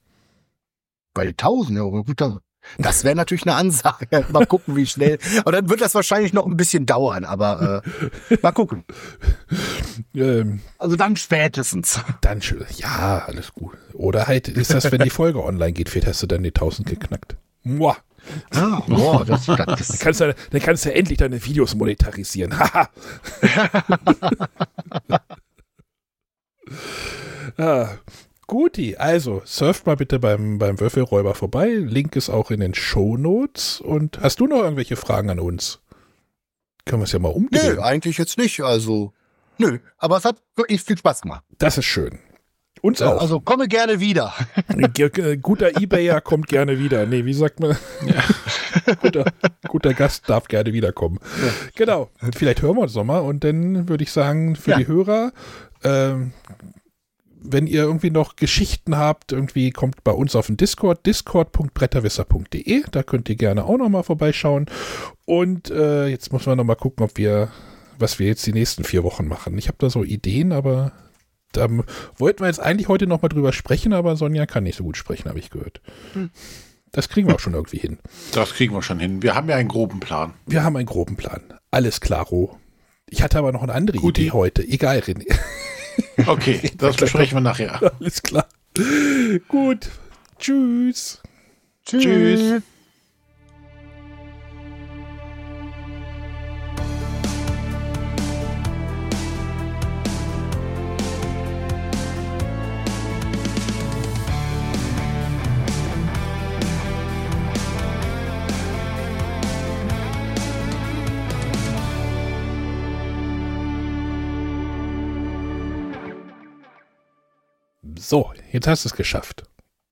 Bei tausend Euro, gut, das- das wäre natürlich eine Ansage. Mal gucken, wie schnell. Aber dann wird das wahrscheinlich noch ein bisschen dauern, aber äh, mal gucken. Ähm, Also dann spätestens. dann schön. Ja, alles gut. Oder halt ist das, wenn die Folge online geht, vielleicht hast du dann die tausend geknackt. Muah. Ah, boah, das, das, Dann das, kannst, du, dann kannst du endlich deine Videos monetarisieren. Haha. ah, guti, also surft mal bitte beim, beim Würfelräuber vorbei. Link ist auch in den Shownotes. Und hast du noch irgendwelche Fragen an uns? Können wir es ja mal umdrehen. nö, eigentlich jetzt nicht. Also, nö. Aber es hat wirklich viel Spaß gemacht. Das ist schön. Uns auch. Also komme gerne wieder. G- g- guter Ebayer kommt gerne wieder. Nee, wie sagt man? guter, guter Gast darf gerne wiederkommen. Ja. Genau. Vielleicht hören wir uns nochmal und dann würde ich sagen, für Ja. die Hörer, ähm, wenn ihr irgendwie noch Geschichten habt, irgendwie kommt bei uns auf den Discord, discord punkt bretterwisser punkt de. Da könnt ihr gerne auch nochmal vorbeischauen. Und äh, jetzt muss man nochmal gucken, ob wir, was wir jetzt die nächsten vier Wochen machen. Ich habe da so Ideen, aber da wollten wir jetzt eigentlich heute nochmal drüber sprechen, aber Sonja kann nicht so gut sprechen, habe ich gehört. Hm. Das kriegen wir auch schon irgendwie hin. Das kriegen wir schon hin. Wir haben ja einen groben Plan. Wir haben einen groben Plan. Alles klaro. Ich hatte aber noch eine andere Guti. Idee heute. Egal, René. Okay, das besprechen wir nachher. Alles klar. Gut. Tschüss. Tschüss. So, jetzt hast du es geschafft.